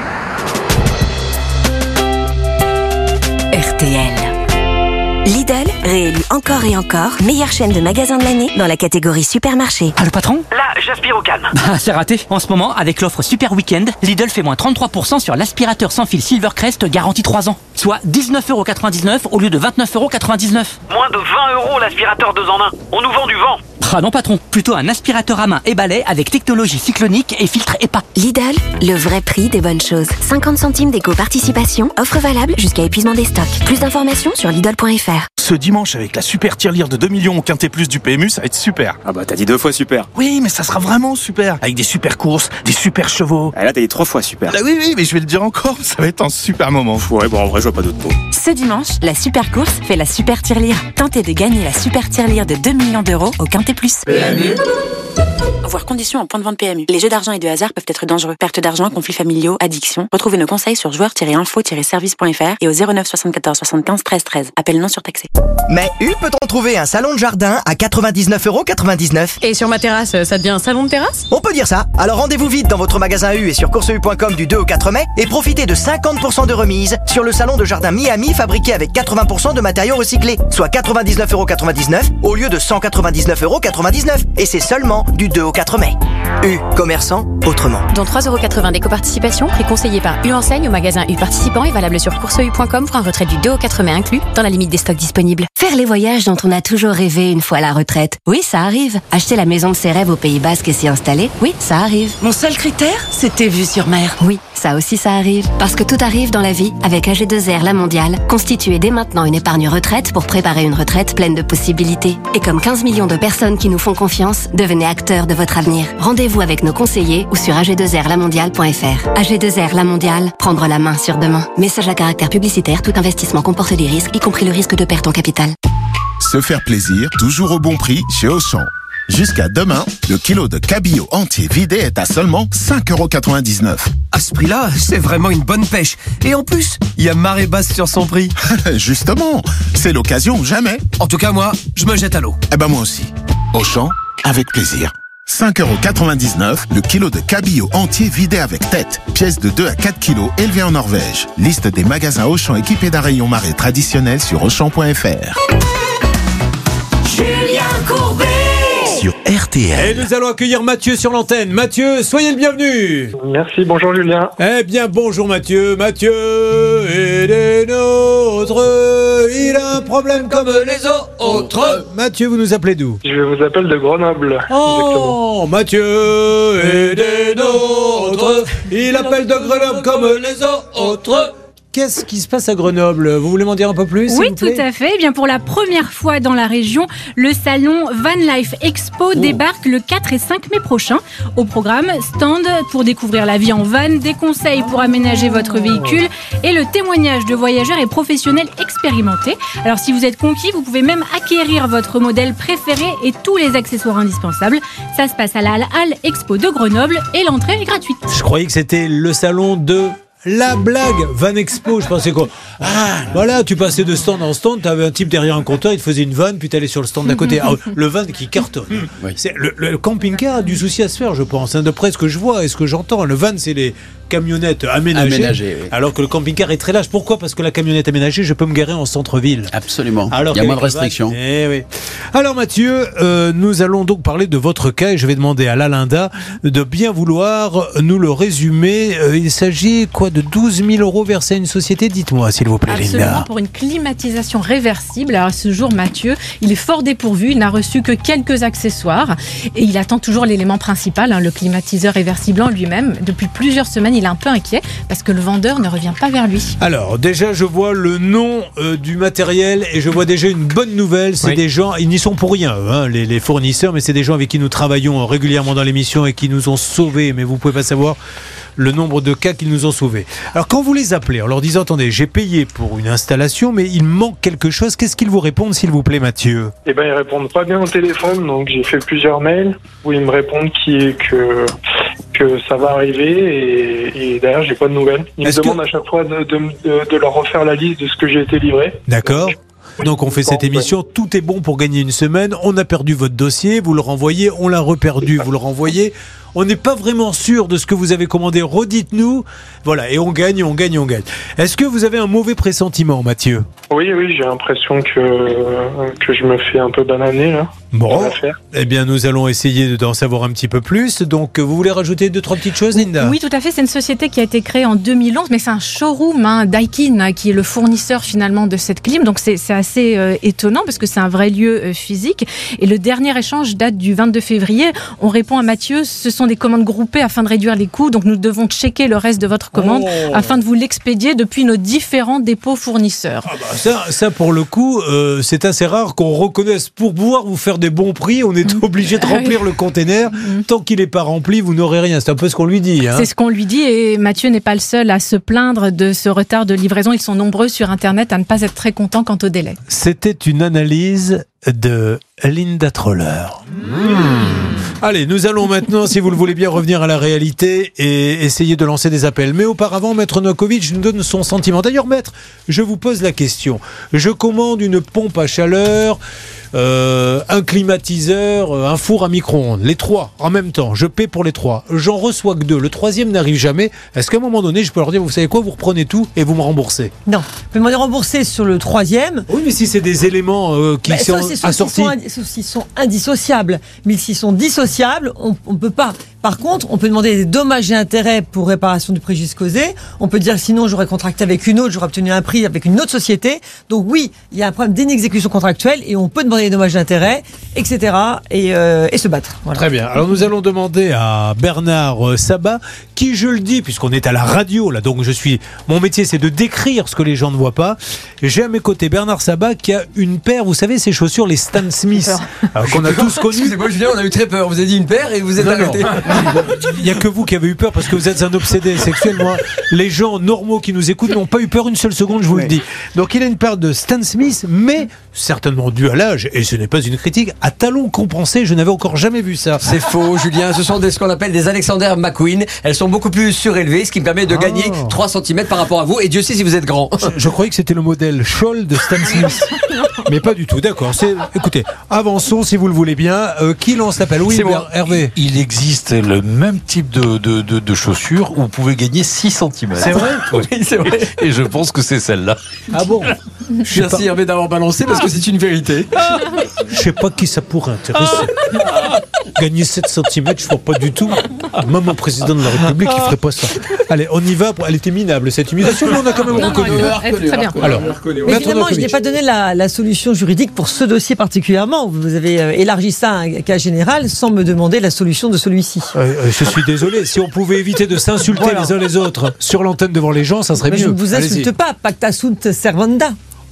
RTL. Lidl, réélu encore et encore, meilleure chaîne de magasins de l'année dans la catégorie supermarché. Ah, le patron? Là, j'aspire au calme. C'est raté. En ce moment, avec l'offre Super Weekend, Lidl fait moins 33% sur l'aspirateur sans fil Silvercrest garantie 3 ans. Soit 19,99€ au lieu de 29,99€. Moins de 20€ l'aspirateur 2 en 1. On nous vend du vent. Ah non patron, plutôt un aspirateur à main et balai avec technologie cyclonique et filtre EPA. Lidl, le vrai prix des bonnes choses. 50 centimes d'éco-participation, offre valable jusqu'à épuisement des stocks. Plus d'informations sur Lidl.fr. Ce dimanche, avec la super tirelire de 2 millions au Quintet Plus du PMU, ça va être super. Ah bah t'as dit 2 fois super. Oui, mais ça sera vraiment super. Avec des super courses, des super chevaux. Ah là t'as dit 3 fois super. Ah oui, mais je vais le dire encore, ça va être un super moment. Ouais, bon en vrai je vois pas d'autres mots. Ce dimanche, la super course fait la super tirelire. Tentez de gagner la super tirelire de 2 millions d'euros au Quintet Plus. PMU. Voir conditions en point de vente PMU. Les jeux d'argent et de hasard peuvent être dangereux. Perte d'argent, conflits familiaux, addiction. Retrouvez nos conseils sur joueurs-info-service.fr et au 09 74 75 13 13. Appel non surtaxé. Mais peut-on trouver un salon de jardin à 99,99 €? Et sur ma terrasse, ça devient un salon de terrasse? On peut dire ça. Alors rendez-vous vite dans votre magasin U et sur courseu.com du 2 au 4 mai et profitez de 50% de remise sur le salon de jardin Miami fabriqué avec 80% de matériaux recyclés, soit 99,99€ au lieu de 199,99€. Et c'est seulement du 2 au 4 mai. U, commerçant autrement. Dont 3,80€ d'éco-participation, prix conseillé par U Enseigne au magasin U participant et valable sur courseu.com pour un retrait du 2 au 4 mai inclus, dans la limite des stocks disponibles. Faire les voyages dont on a toujours rêvé une fois la retraite. Oui, ça arrive. Acheter la maison de ses rêves au Pays Basque et s'y installer. Oui, ça arrive. Mon seul critère, c'était vue sur mer. Oui, ça aussi ça arrive. Parce que tout arrive dans la vie avec AG2R La Mondiale. Constituez dès maintenant une épargne retraite pour préparer une retraite pleine de possibilités. Et comme 15 millions de personnes qui nous font confiance, devenez acteurs de votre avenir. Rendez-vous avec nos conseillers ou sur ag2rlamondiale.fr. AG2R La Mondiale, prendre la main sur demain. Message à caractère publicitaire, tout investissement comporte des risques, y compris le risque de perte en capital. Se faire plaisir, toujours au bon prix chez Auchan. Jusqu'à demain, le kilo de cabillaud entier vidé est à seulement 5,99 €. À ce prix-là, c'est vraiment une bonne pêche. Et en plus, il y a marée basse sur son prix. Justement, c'est l'occasion ou jamais. En tout cas, moi, je me jette à l'eau. Eh ben moi aussi. Auchan, avec plaisir. 5,99 € le kilo de cabillaud entier vidé avec tête. Pièce de 2 à 4 kilos élevée en Norvège. Liste des magasins Auchan équipés d'un rayon marée traditionnel sur Auchan.fr. Julien Courbet sur RTL. Et nous allons accueillir Mathieu sur l'antenne. Mathieu, soyez le bienvenu. Merci, bonjour Julien. Eh bien, bonjour Mathieu. Mathieu est des nôtres. Il a un problème comme les autres. Mathieu, vous nous appelez d'où? Je vous appelle de Grenoble. Oh, Mathieu est des nôtres. Il appelle de Grenoble comme les autres. Qu'est-ce qui se passe à Grenoble? Vous voulez m'en dire un peu plus? Oui, tout à fait. Eh bien, pour la première fois dans la région, le salon Van Life Expo débarque le 4 et 5 mai prochain. Au programme, stand pour découvrir la vie en van, des conseils pour aménager votre véhicule et le témoignage de voyageurs et professionnels expérimentés. Alors, si vous êtes conquis, vous pouvez même acquérir votre modèle préféré et tous les accessoires indispensables. Ça se passe à la Halle Expo de Grenoble et l'entrée est gratuite. Je croyais que c'était le salon de la blague. Van Expo, je pensais quoi? Voilà, tu passais de stand en stand, t'avais un type derrière un compteur, il te faisait une vanne, puis t'allais sur le stand d'à côté. Le van qui cartonne. C'est, le camping-car a du souci à se faire, je pense, d'après ce que je vois et ce que j'entends. Le van, c'est les camionnettes aménagées, oui. alors que le camping-car est très large. Pourquoi? Parce que la camionnette aménagée, je peux me garer en centre-ville. Absolument. Alors il y a moins de restrictions. Oui. Alors Mathieu, nous allons donc parler de votre cas et je vais demander à Lalinda de bien vouloir nous le résumer. Il s'agit de 12 000 € versés à une société? Dites-moi s'il vous plaît, Absolument, Linda. pour une climatisation réversible. Alors à ce jour, Mathieu, il est fort dépourvu, il n'a reçu que quelques accessoires et il attend toujours l'élément principal, le climatiseur réversible en lui-même. Depuis plusieurs semaines, il est un peu inquiet parce que le vendeur ne revient pas vers lui. Alors déjà, je vois le nom du matériel et je vois déjà une bonne nouvelle. C'est des gens, ils n'y sont pour rien, les fournisseurs, mais c'est des gens avec qui nous travaillons régulièrement dans l'émission et qui nous ont sauvés. Mais vous pouvez pas savoir le nombre de cas qu'ils nous ont sauvés. Alors quand vous les appelez en leur disant attendez, j'ai payé pour une installation mais il manque quelque chose, qu'est-ce qu'ils vous répondent s'il vous plaît, Mathieu? Ils répondent pas bien au téléphone, donc j'ai fait plusieurs mails où ils me répondent que ça va arriver et d'ailleurs j'ai pas de nouvelles. Ils me demandent à chaque fois de leur refaire la liste de ce que j'ai été livré. D'accord. Donc on fait cette émission, tout est bon pour gagner une semaine, on a perdu votre dossier, vous le renvoyez, on l'a reperdu, vous le renvoyez. On n'est pas vraiment sûr de ce que vous avez commandé, redites-nous. Voilà, et on gagne. Est-ce que vous avez un mauvais pressentiment, Mathieu? Oui, j'ai l'impression que je me fais un peu bananer là. Bon, eh bien nous allons essayer d'en savoir un petit peu plus. Donc vous voulez rajouter 2-3 petites choses, Linda? Oui, tout à fait, c'est une société qui a été créée en 2011, mais c'est un showroom, Daikin, qui est le fournisseur finalement de cette clim. Donc c'est assez étonnant parce que c'est un vrai lieu physique. Et le dernier échange date du 22 février. On répond à Mathieu, ce sont des commandes groupées afin de réduire les coûts. Donc nous devons checker le reste de votre commande afin de vous l'expédier depuis nos différents dépôts fournisseurs. Ça pour le coup, c'est assez rare qu'on reconnaisse. Pour pouvoir vous faire des bons prix, on est obligé de remplir le container. Tant qu'il n'est pas rempli, vous n'aurez rien. C'est un peu ce qu'on lui dit. C'est ce qu'on lui dit et Mathieu n'est pas le seul à se plaindre de ce retard de livraison. Ils sont nombreux sur Internet à ne pas être très contents quant au délai. C'était une analyse de Linda Troller. Allez, nous allons maintenant, si vous le voulez bien, revenir à la réalité et essayer de lancer des appels. Mais auparavant, Maître Novakovic nous donne son sentiment. D'ailleurs, Maître, je vous pose la question. Je commande une pompe à chaleur, un climatiseur, un four à micro-ondes. Les trois, en même temps. Je paie pour les trois. J'en reçois que 2. Le troisième n'arrive jamais. Est-ce qu'à un moment donné, je peux leur dire, vous savez quoi, vous reprenez tout et vous me remboursez? Non. Vous pouvez me rembourser sur le troisième. Oui, mais si c'est des éléments qui sont assortis. S'ils sont indissociables. Mais s'ils sont dissociables, on peut pas. Par contre, on peut demander des dommages et intérêts pour réparation du préjudice causé. On peut dire sinon j'aurais contracté avec une autre, j'aurais obtenu un prix avec une autre société. Donc oui, il y a un problème d'inexécution contractuelle et on peut demander des dommages et intérêts, etc. et se battre. Voilà. Très bien. Alors nous allons demander à Bernard Sabat, qui je le dis, puisqu'on est à la radio là, donc mon métier c'est de décrire ce que les gens ne voient pas. J'ai à mes côtés Bernard Sabat qui a une paire, vous savez ces chaussures, les Stan Smith, qu'on a tous connus. Excusez-moi Julien, on a eu très peur. Vous avez dit une paire et vous êtes arrêté. Il n'y a que vous qui avez eu peur parce que vous êtes un obsédé sexuel. Moi, les gens normaux qui nous écoutent n'ont pas eu peur une seule seconde, je vous le dis. Donc il a une paire de Stan Smith, mais certainement dû à l'âge, et ce n'est pas une critique, à talons compensés. Je n'avais encore jamais vu ça. C'est faux, Julien. Ce sont ce qu'on appelle des Alexander McQueen. Elles sont beaucoup plus surélevées, ce qui me permet de gagner 3 cm par rapport à vous. Et Dieu sait si vous êtes grand. Je croyais que c'était le modèle Scholl de Stan Smith. Mais pas du tout, d'accord. Écoutez, avançons si vous le voulez bien. Qui lance l'appel? Oui, c'est moi. Hervé. Il existe le même type de chaussures où vous pouvez gagner 6 cm. C'est vrai? Oui, c'est vrai. Et je pense que c'est celle-là. Ah bon? Merci Hervé d'avoir balancé parce que c'est une vérité. Je sais pas qui ça pourrait intéresser. Gagner 7 cm, je ne vois pas du tout. Même au président de la République, il ne ferait pas ça. Allez, on y va. Elle était minable cette imitation, mais on a quand même reconnu. Très bien. Alors, mais évidemment, je n'ai pas donné la solution juridique pour ce dossier particulièrement. Vous avez élargi ça à un cas général sans me demander la solution de celui-ci. Je suis désolé. Si on pouvait éviter de s'insulter les uns les autres sur l'antenne devant les gens, ça serait mieux. Je ne vous insulte pas. Pacta sunt servanda.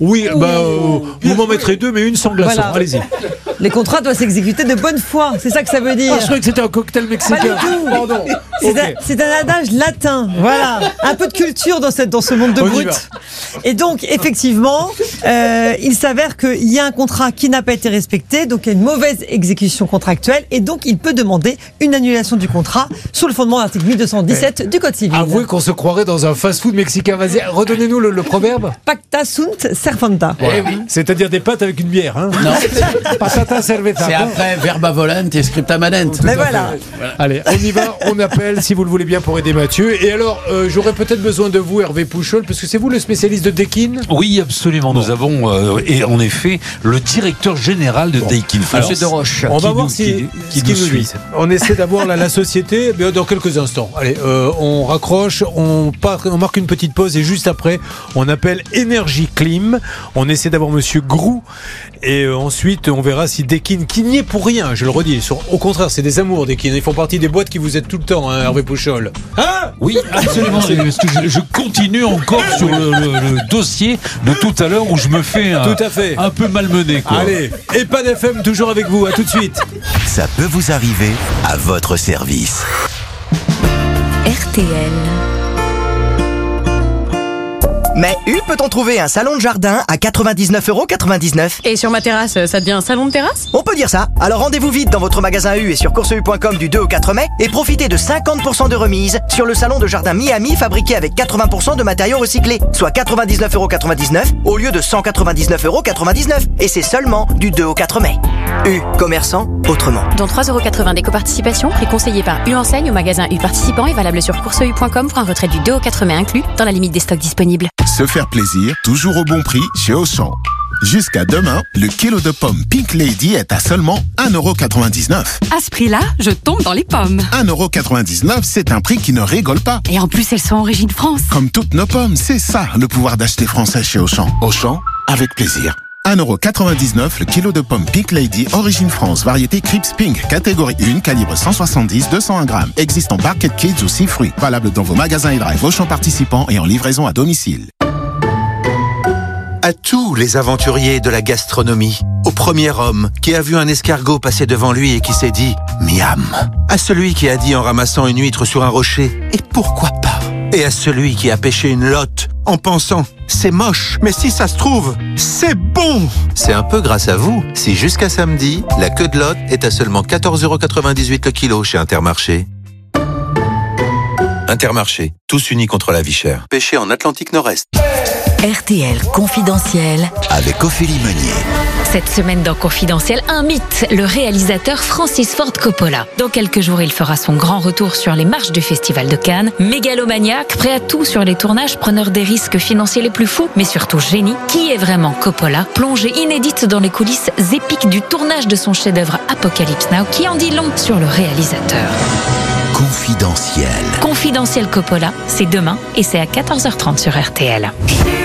Oui, vous m'en mettrez 2, mais une sans glaçon. Voilà. Allez-y. Les contrats doivent s'exécuter de bonne foi, c'est ça que ça veut dire. Je croyais que c'était un cocktail mexicain. Pas du tout. Pardon. C'est un adage latin, voilà. Un peu de culture dans ce monde de brut. Et donc, effectivement, il s'avère qu'il y a un contrat qui n'a pas été respecté, donc il y a une mauvaise exécution contractuelle, et donc il peut demander une annulation du contrat sous le fondement de l'article 1217 du Code civil. Avouez qu'on se croirait dans un fast-food mexicain. Vas-y, redonnez-nous le proverbe. Pacta sunt servanta. Voilà. C'est-à-dire des pâtes avec une bière. Hein. Non. Patata cerveza. C'est après verba volant et scripta manent. Mais voilà. Allez, on y va, on appelle si vous le voulez bien pour aider Mathieu. Et alors, j'aurais peut-être besoin de vous, Hervé Pouchol, parce que c'est vous le spécialiste de Daikin. Oui, absolument. Nous avons, et en effet, le directeur général de Daikin. Monsieur de Roche. On va voir qui nous suit. On essaie d'avoir la société dans quelques instants. Allez, on raccroche, on marque une petite pause et juste après, on appelle Énergie Clim. On essaie d'avoir Monsieur Groux et ensuite, on verra si Daikin, qui n'y est pour rien, je le redis. Au contraire, c'est des amours Daikin. Ils font partie des boîtes qui vous aident tout le temps, hein, Hervé Pouchol. Hein? Oui, absolument. Parce que je continue encore sur le dossier de tout à l'heure où je me fais tout à fait. Un peu malmené. Quoi. Allez, EHPAD FM toujours avec vous. À tout de suite. Ça peut vous arriver à votre service. RTL. Mais peut-on trouver un salon de jardin à 99,99 €? Et sur ma terrasse, ça devient un salon de terrasse? On peut dire ça. Alors rendez-vous vite dans votre magasin U et sur courseu.com du 2 au 4 mai et profitez de 50% de remise sur le salon de jardin Miami fabriqué avec 80% de matériaux recyclés, soit 99,99 € au lieu de 199,99 €. Et c'est seulement du 2 au 4 mai. U, commerçant autrement. Dont 3,80 € d'éco-participation, prix conseillé par U enseigne au magasin U participant et valable sur courseu.com pour un retrait du 2 au 4 mai inclus dans la limite des stocks disponibles. Se faire plaisir, toujours au bon prix chez Auchan. Jusqu'à demain, le kilo de pommes Pink Lady est à seulement 1,99 €. À ce prix-là, je tombe dans les pommes. 1,99 €, c'est un prix qui ne rigole pas. Et en plus, elles sont origine France. Comme toutes nos pommes, c'est ça le pouvoir d'acheter français chez Auchan. Auchan, avec plaisir. 1,99 € le kilo de pommes Pink Lady, origine France, variété Crips Pink, catégorie 1, calibre 170-201 grammes. Existe en Barquette Kids ou 6 fruits. Valable dans vos magasins et drive Auchan participants et en livraison à domicile. À tous les aventuriers de la gastronomie, au premier homme qui a vu un escargot passer devant lui et qui s'est dit « miam », à celui qui a dit en ramassant une huître sur un rocher « et pourquoi pas », et à celui qui a pêché une lotte en pensant « c'est moche, mais si ça se trouve, c'est bon ». C'est un peu grâce à vous si jusqu'à samedi, la queue de lotte est à seulement 14,98 € le kilo chez Intermarché. Intermarché, tous unis contre la vie chère. Pêché en Atlantique Nord-Est. RTL Confidentiel. Avec Ophélie Meunier. Cette semaine dans Confidentiel, un mythe, le réalisateur Francis Ford Coppola. Dans quelques jours, il fera son grand retour sur les marches du Festival de Cannes. Mégalomaniaque, prêt à tout sur les tournages, preneur des risques financiers les plus fous, mais surtout génie. Qui est vraiment Coppola? Plongée inédite dans les coulisses épiques du tournage de son chef-d'œuvre Apocalypse Now, qui en dit long sur le réalisateur. Confidentiel. Confidentiel Coppola, c'est demain et c'est à 14h30 sur RTL.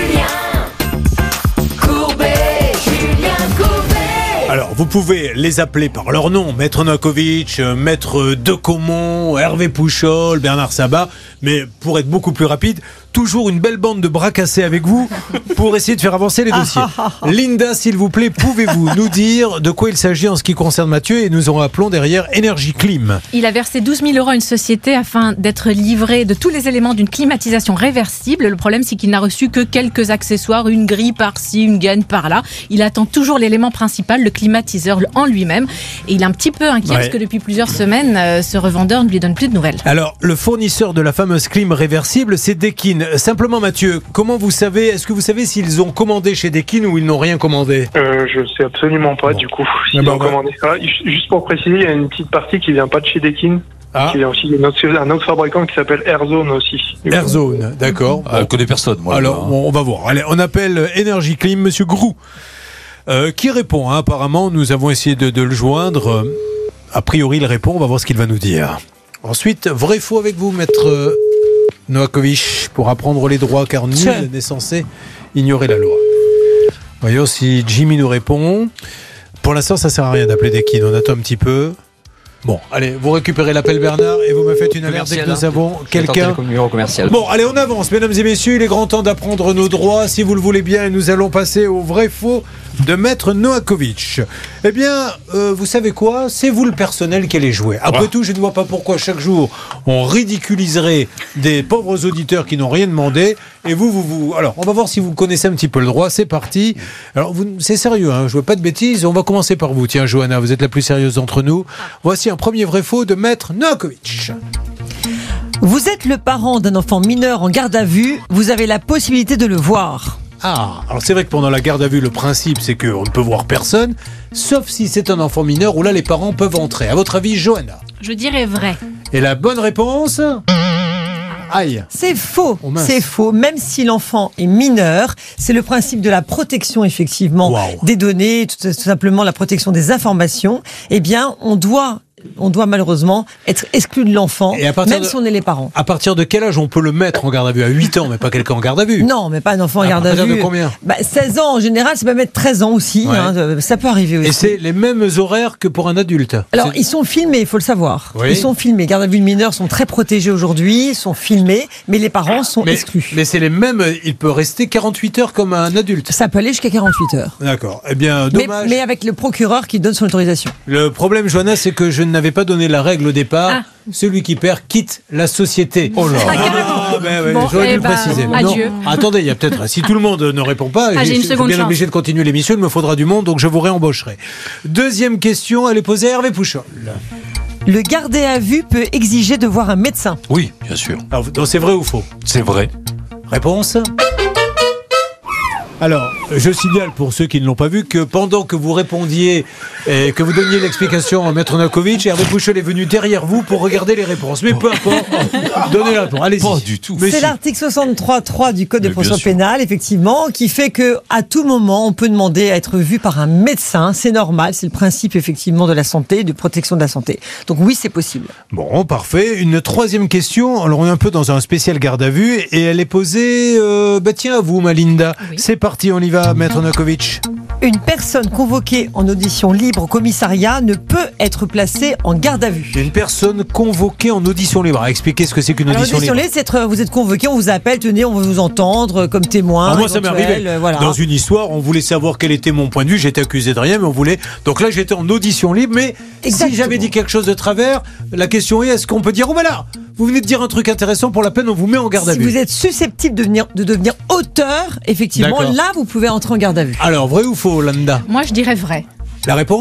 Alors, vous pouvez les appeler par leur nom, Maître Novakovic, Maître Decomont, Hervé Pouchol, Bernard Sabat, mais pour être beaucoup plus rapide, toujours une belle bande de bras cassés avec vous pour essayer de faire avancer les dossiers. Linda, s'il vous plaît, pouvez-vous nous dire de quoi il s'agit en ce qui concerne Mathieu et nous en appelons derrière Énergie Clim. Il a versé 12 000 € à une société afin d'être livré de tous les éléments d'une climatisation réversible. Le problème, c'est qu'il n'a reçu que quelques accessoires, une grille par-ci, une gaine par-là. Il attend toujours l'élément principal, le climatiseur en lui-même. Et il est un petit peu inquiet parce que depuis plusieurs semaines, ce revendeur ne lui donne plus de nouvelles. Alors, le fournisseur de la fameuse clim réversible, c'est Daikin. Simplement, Mathieu, comment vous savez, est-ce que vous savez s'ils ont commandé chez Daikin ou ils n'ont rien commandé? Je sais absolument pas, du coup, s'ils ont commandé ça. Juste pour préciser, il y a une petite partie qui vient pas de chez Daikin. Il y a aussi un autre fabricant qui s'appelle Airzone aussi. Airzone, d'accord. Je connais personne, moi. Alors, on va voir. Allez, on appelle Énergie Clim, Monsieur Groux, qui répond. Apparemment, nous avons essayé de le joindre. A priori, il répond. On va voir ce qu'il va nous dire. Ensuite, vrai faux avec vous, Maître Novakovic, pour apprendre les droits, car nul n'est censé ignorer la loi. Voyons si Jimmy nous répond. Pour l'instant, ça sert à rien d'appeler Daikin. On attend un petit peu. Bon, allez, vous récupérez l'appel Bernard et vous me faites une alerte dès que nous avons quelqu'un. Numéro commercial. Bon, allez, on avance, mesdames et messieurs, il est grand temps d'apprendre nos droits, si vous le voulez bien, et nous allons passer au vrai-faux de Maître Novakovic. Eh bien, vous savez quoi ? C'est vous le personnel qui allez jouer. Après tout, je ne vois pas pourquoi chaque jour on ridiculiserait des pauvres auditeurs qui n'ont rien demandé. Et vous. Alors, on va voir si vous connaissez un petit peu le droit. C'est parti. Alors, c'est sérieux, hein, je ne veux pas de bêtises. On va commencer par vous. Tiens, Johanna, vous êtes la plus sérieuse d'entre nous. Voici un premier vrai-faux de Maître Novakovic. Vous êtes le parent d'un enfant mineur en garde à vue. Vous avez la possibilité de le voir. Ah, alors c'est vrai que pendant la garde à vue, le principe, c'est qu'on ne peut voir personne, sauf si c'est un enfant mineur où là, les parents peuvent entrer. À votre avis, Johanna ? Je dirais vrai. Et la bonne réponse ? Aïe. C'est faux, c'est faux. Même si l'enfant est mineur, c'est le principe de la protection, effectivement, des données, tout simplement la protection des informations. Eh bien, on doit malheureusement être exclu de l'enfant, même si on est les parents. À partir de quel âge on peut le mettre en garde à vue ? À 8 ans, mais pas quelqu'un en garde à vue. Non, mais pas un enfant en garde à vue. À partir de combien ? 16 ans en général, ça peut mettre 13 ans aussi, ça peut arriver aussi. Et c'est les mêmes horaires que pour un adulte ? Alors, ils sont filmés, il faut le savoir. Oui. Ils sont filmés. Garde à vue de mineurs sont très protégés aujourd'hui, sont filmés, mais les parents sont exclus. Mais c'est les mêmes, il peut rester 48 heures comme un adulte ? Ça peut aller jusqu'à 48 heures. D'accord. Eh bien, dommage. Mais avec le procureur qui donne son autorisation. Le problème, Johanna, c'est que je n'avais pas donné la règle au départ. Celui qui perd quitte la société. Oh là. J'aurais dû le préciser. Adieu. Non. Attendez, il y a peut-être. Si tout le monde ne répond pas, je suis bien obligé de continuer l'émission. Il me faudra du monde, donc je vous réembaucherai. Deuxième question, elle est posée à Hervé Pouchol. Le gardé à vue peut exiger de voir un médecin. Oui, bien sûr. Alors, donc c'est vrai ou faux ? C'est vrai. Réponse ? Alors, je signale pour ceux qui ne l'ont pas vu que pendant que vous répondiez et que vous donniez l'explication à Maître Novakovic, Hervé Pouchol est venu derrière vous pour regarder les réponses. Mais peu importe, donnez la réponse. Allez-y. Pas du tout. C'est l'article 63.3 du Code de procédure pénale, effectivement, qui fait que à tout moment, on peut demander à être vu par un médecin. C'est normal, c'est le principe effectivement de la santé, de protection de la santé. Donc oui, c'est possible. Bon, parfait. Une troisième question. Alors, on est un peu dans un spécial garde à vue et elle est posée, tiens, à vous, Malinda. Oui. C'est parti, on y va, Maître Novakovic. Une personne convoquée en audition libre au commissariat ne peut être placée en garde à vue. Une personne convoquée en audition libre. Expliquez ce que c'est qu'une audition libre. L'audition libre, vous êtes convoqué, on vous appelle, tenez, on va vous entendre comme témoin. Moi, ça m'est arrivé. Voilà. Dans une histoire, on voulait savoir quel était mon point de vue. J'étais accusé de rien, mais on voulait. Donc là, j'étais en audition libre. Mais si j'avais dit quelque chose de travers, la question est qu'on peut dire, oh ben là, vous venez de dire un truc intéressant, pour la peine, on vous met en garde à vue. Si vous êtes susceptible de devenir auteur, effectivement, là, vous pouvez entrer en garde à vue. Alors, vrai ou faux, Landa ? Moi, je dirais vrai. La réponse ?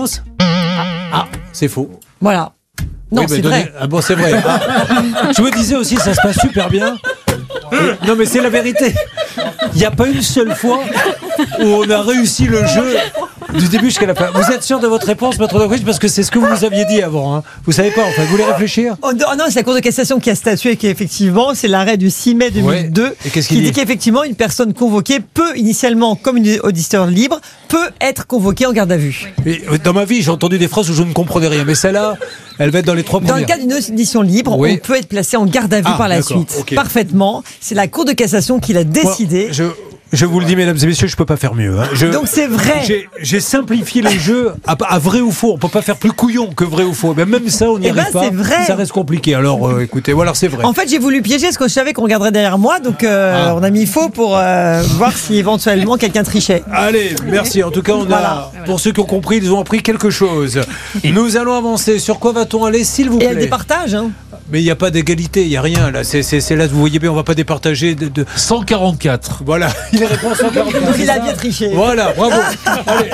C'est faux. Voilà. Non, oui, c'est vrai. Ah bon, c'est vrai. Je me disais aussi, ça se passe super bien. Non, mais c'est la vérité. Il n'y a pas une seule fois où on a réussi le jeu du début jusqu'à la fin. Vous êtes sûr de votre réponse, Maître Novakovic, parce que c'est ce que vous nous aviez dit avant. Hein. Vous savez pas, enfin, vous voulez réfléchir ? Oh non, c'est la Cour de cassation qui a statué qu'effectivement, c'est l'arrêt du 6 mai 2002 qui dit qu'effectivement, une personne convoquée peut initialement, comme une auditeur libre, peut être convoquée en garde à vue. Et dans ma vie, j'ai entendu des phrases où je ne comprenais rien, mais celle-là, elle va être dans les 3 premières. Dans le cas d'une audition libre, on peut être placé en garde à vue par la suite. Okay. Parfaitement. C'est la Cour de cassation qui l'a décidé. Je vous le dis, mesdames et messieurs, je peux pas faire mieux. Hein. Donc c'est vrai. J'ai simplifié le jeu à vrai ou faux. On peut pas faire plus couillon que vrai ou faux. Mais même ça, on n'y arrive pas. C'est vrai. Ça reste compliqué. Alors, écoutez, voilà, c'est vrai. En fait, j'ai voulu piéger parce que je savais qu'on regarderait derrière moi. Donc, on a mis faux pour voir si éventuellement quelqu'un trichait. Allez, merci. En tout cas, pour ceux qui ont compris, ils ont appris quelque chose. Nous allons avancer. Sur quoi va-t-on aller, s'il vous plaît ? Et il y a des partages, hein. Mais il n'y a pas d'égalité, il n'y a rien là. C'est là, vous voyez bien, on ne va pas départager de 144. Voilà, il répond 144. Donc il a bien triché. Voilà, bravo. Allez.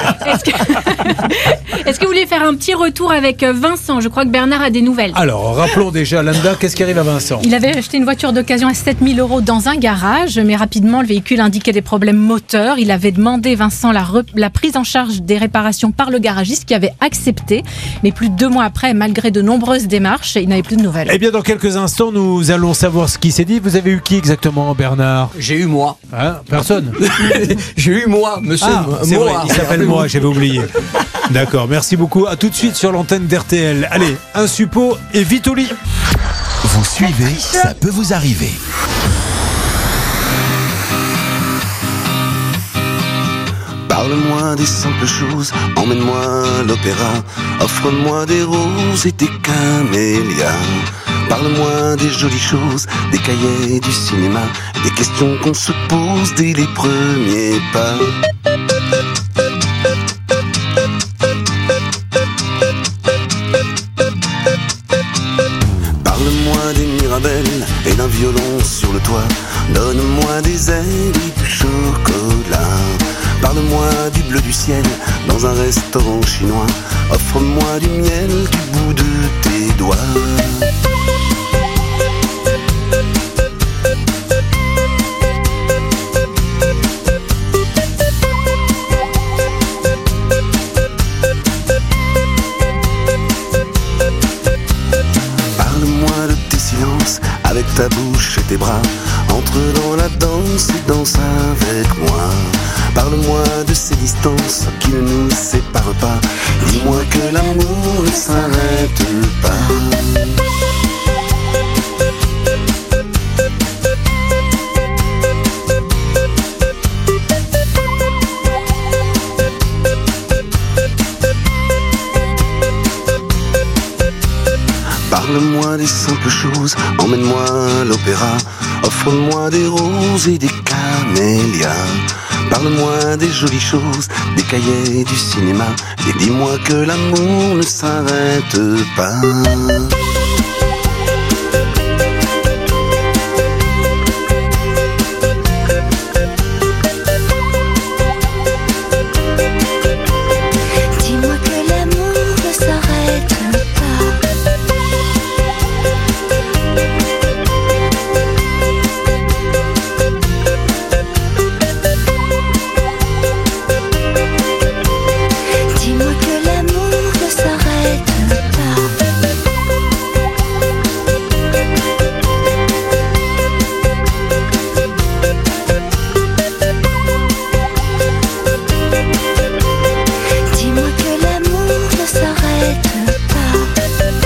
Est-ce que vous voulez faire un petit retour avec Vincent ? Je crois que Bernard a des nouvelles. Alors, rappelons déjà, Landa, qu'est-ce qui arrive à Vincent ? Il avait acheté une voiture d'occasion à 7 000 € dans un garage, mais rapidement, le véhicule indiquait des problèmes moteurs. Il avait demandé, Vincent, la prise en charge des réparations par le garagiste qui avait accepté. Mais plus de 2 mois après, malgré de nombreuses démarches, il n'avait plus de nouvelles. Eh bien, dans quelques instants, nous allons savoir ce qui s'est dit. Vous avez eu qui exactement, Bernard ? J'ai eu moi. Hein ? Personne ? J'ai eu moi, monsieur. C'est vrai, il s'appelle moi, j'avais oublié. D'accord, merci beaucoup. À tout de suite sur l'antenne d'RTL. Allez, un suppo et vite au lit. Vous suivez, ça peut vous arriver. Parle-moi des simples choses, emmène-moi à l'opéra. Offre-moi des roses et des camélias. Parle-moi des jolies choses, des cahiers du cinéma, des questions qu'on se pose dès les premiers pas. Parle-moi des Mirabelles et d'un violon sur le toit. Donne-moi des ailes et du chocolat. Parle-moi du bleu du ciel dans un restaurant chinois. Offre-moi du miel du bout de tes doigts. Parle-moi de tes silences avec ta bouche et tes bras. Entre dans la danse et danse avec moi. Parle-moi de ces distances qui ne nous séparent pas. Dis-moi que l'amour ne s'arrête pas. Parle-moi des simples choses, emmène-moi à l'opéra. Offre-moi des roses et des camélias. Parle-moi des jolies choses, des cahiers du cinéma. Et dis-moi que l'amour ne s'arrête pas. Dis-moi que l'amour ne s'arrête pas. Dis-moi que l'amour ne s'arrête pas. Dis-moi que l'amour ne s'arrête pas.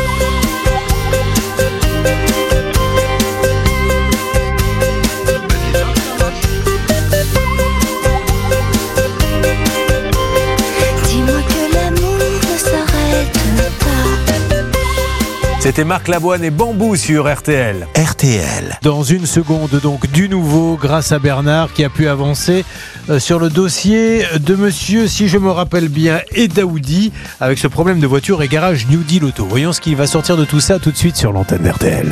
Dis-moi que l'amour ne s'arrête pas. C'était Marc Lavoine et Bambou sur RTL. RTL. Dans une seconde, donc, du nouveau, grâce à Bernard qui a pu avancer sur le dossier de monsieur, si je me rappelle bien, Edaoudi, avec ce problème de voiture et garage New Deal Auto. Voyons ce qui va sortir de tout ça tout de suite sur l'antenne d'RTL.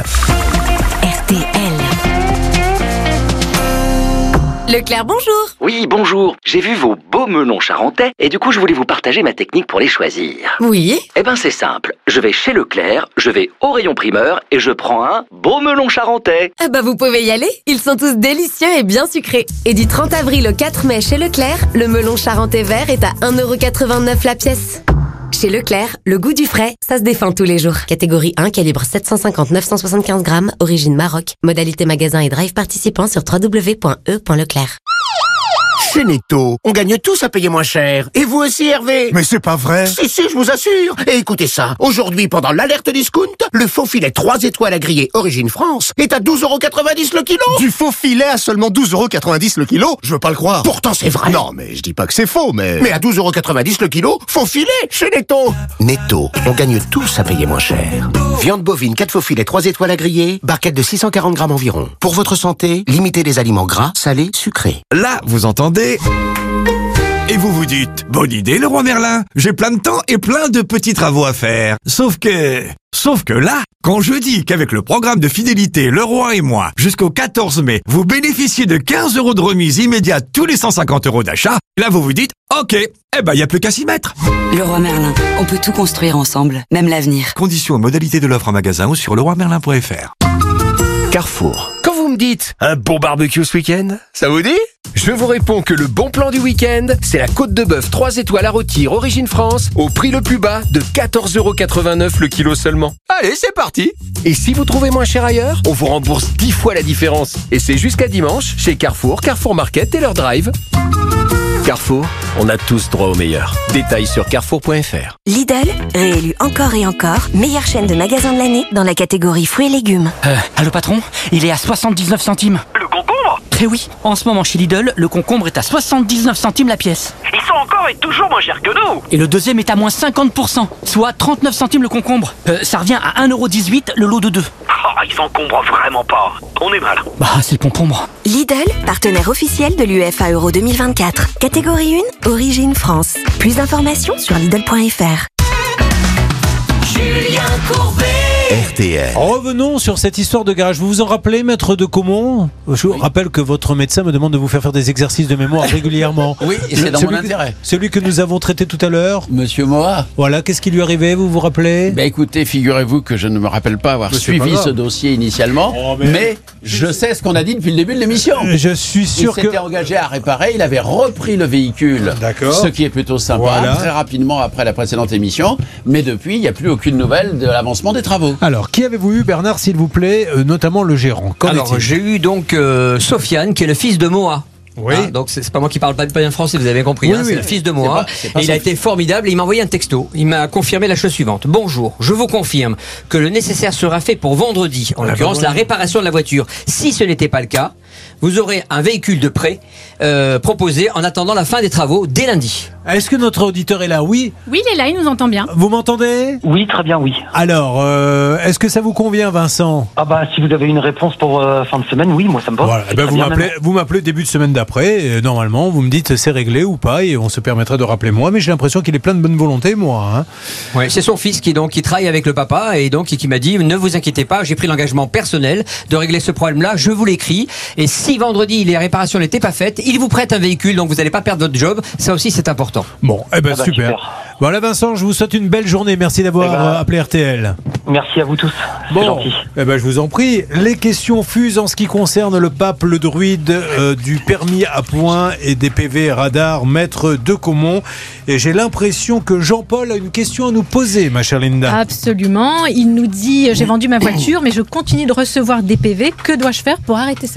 Leclerc, bonjour. Oui, bonjour. J'ai vu vos beaux melons charentais et du coup, je voulais vous partager ma technique pour les choisir. Oui. Eh ben, c'est simple. Je vais chez Leclerc, je vais au rayon primeur et je prends un beau melon charentais. Ah bah vous pouvez y aller, ils sont tous délicieux et bien sucrés. Et du 30 avril au 4 mai chez Leclerc, le melon charentais vert est à 1,89€ la pièce. Chez Leclerc, le goût du frais, ça se défend tous les jours. Catégorie 1, calibre 750-975 grammes, origine Maroc. Modalité magasin et drive participant sur www.e.leclerc. Chez Netto, on gagne tous à payer moins cher. Et vous aussi, Hervé? Mais c'est pas vrai. Si, je vous assure. Et écoutez ça. Aujourd'hui, pendant l'alerte discount, le faux filet 3 étoiles à griller Origine France est à 12,90€ le kilo. Du faux filet à seulement 12,90€ le kilo? Je veux pas le croire. Pourtant, c'est vrai. Non, mais je dis pas que c'est faux, mais... Mais à 12,90€ le kilo, faux filet chez Netto. Netto, on gagne tous à payer moins cher. Viande bovine 4 faux filets 3 étoiles à griller, barquette de 640 grammes environ. Pour votre santé, limitez les aliments gras, salés, sucrés. Là, vous entendez? Et vous vous dites, bonne idée Leroy Merlin, j'ai plein de temps et plein de petits travaux à faire. Sauf que là, quand je dis qu'avec le programme de fidélité Leroy et moi, jusqu'au 14 mai, vous bénéficiez de 15 € de remise immédiate tous les 150 € d'achat, là vous vous dites, ok, eh ben y a plus qu'à s'y mettre. Leroy Merlin, on peut tout construire ensemble, même l'avenir. Conditions et modalités de l'offre en magasin ou sur leroymerlin.fr. Carrefour. Quand vous me dites un bon barbecue ce week-end, ça vous dit? Je vous réponds que le bon plan du week-end, c'est la côte de bœuf 3 étoiles à rôtir Origine France au prix le plus bas de 14,89€ le kilo seulement. Allez, c'est parti! Et si vous trouvez moins cher ailleurs, on vous rembourse 10 fois la différence. Et c'est jusqu'à dimanche chez Carrefour, Carrefour Market et leur drive. Carrefour, on a tous droit au meilleur. Détails sur carrefour.fr. Lidl, réélu encore et encore, meilleure chaîne de magasins de l'année dans la catégorie fruits et légumes. Allô patron, il est à 79 centimes. Le concombre? Eh oui, en ce moment chez Lidl, le concombre est à 79 centimes la pièce. Et Ils sont encore et toujours moins chers que nous. Et le deuxième est à moins 50%, soit 39 centimes le concombre. Ça revient à 1,18€ le lot de 2. Oh, ils encombrent vraiment pas. On est mal. Bah, c'est le concombre. Lidl, partenaire officiel de l'UEFA Euro 2024. Catégorie 1, origine France. Plus d'informations sur Lidl.fr. Julien Courbet. RTL. Revenons sur cette histoire de garage. Vous vous en rappelez, maître de Caumont ? Je vous rappelle que votre médecin me demande de vous faire des exercices de mémoire régulièrement. Oui, et c'est dans mon intérêt. Celui que nous avons traité tout à l'heure. Monsieur Moa. Voilà, qu'est-ce qui lui arrivait, vous vous rappelez ? Ben écoutez, figurez-vous que je ne me rappelle pas avoir suivi ce dossier initialement, mais je sais ce qu'on a dit depuis le début de l'émission. Je suis sûr qu'il s'était engagé à réparer, il avait repris le véhicule, ce qui est plutôt sympa, très rapidement après la précédente émission, mais depuis, il n'y a plus aucune nouvelle de l'avancement des travaux. Alors, qui avez-vous eu, Bernard, s'il vous plaît, notamment le gérant ? Alors, j'ai eu donc Sofiane, qui est le fils de Moa. Oui. Ah, donc c'est pas moi qui parle pas bien français, vous avez compris. Oui, hein, oui, c'est le fils de Moa. C'est pas Et il a été formidable. Et il m'a envoyé un texto. Il m'a confirmé la chose suivante. Bonjour, je vous confirme que le nécessaire sera fait pour vendredi. En l'occurrence, la réparation de la voiture. Si ce n'était pas le cas, vous aurez un véhicule de prêt proposé en attendant la fin des travaux dès lundi. Est-ce que notre auditeur est là ? Oui. Oui, il est là, il nous entend bien. Vous m'entendez ? Oui, très bien, oui. Alors, est-ce que ça vous convient, Vincent ? Ah bah, si vous avez une réponse pour fin de semaine, oui, moi ça me va. Voilà, ben vous m'appelez début de semaine d'après, et normalement, vous me dites c'est réglé ou pas, et on se permettrait de rappeler moi, mais j'ai l'impression qu'il est plein de bonne volonté, moi. Hein. Ouais, c'est son fils qui travaille avec le papa, et donc qui m'a dit, ne vous inquiétez pas, j'ai pris l'engagement personnel de régler ce problème-là, je vous l'écris, et si vendredi les réparations n'étaient pas faites, il vous prête un véhicule, donc vous n'allez pas perdre votre job, ça aussi c'est important. Bon, eh ben super. Voilà Vincent, je vous souhaite une belle journée. Merci d'avoir appelé RTL. Merci à vous tous. C'est gentil. Eh ben, je vous en prie. Les questions fusent en ce qui concerne le pape, le druide du permis à points et des PV radar, maître de Caumont. Et j'ai l'impression que Jean-Paul a une question à nous poser, ma chère Linda. Absolument. Il nous dit j'ai vendu ma voiture, mais je continue de recevoir des PV. Que dois-je faire pour arrêter ça ?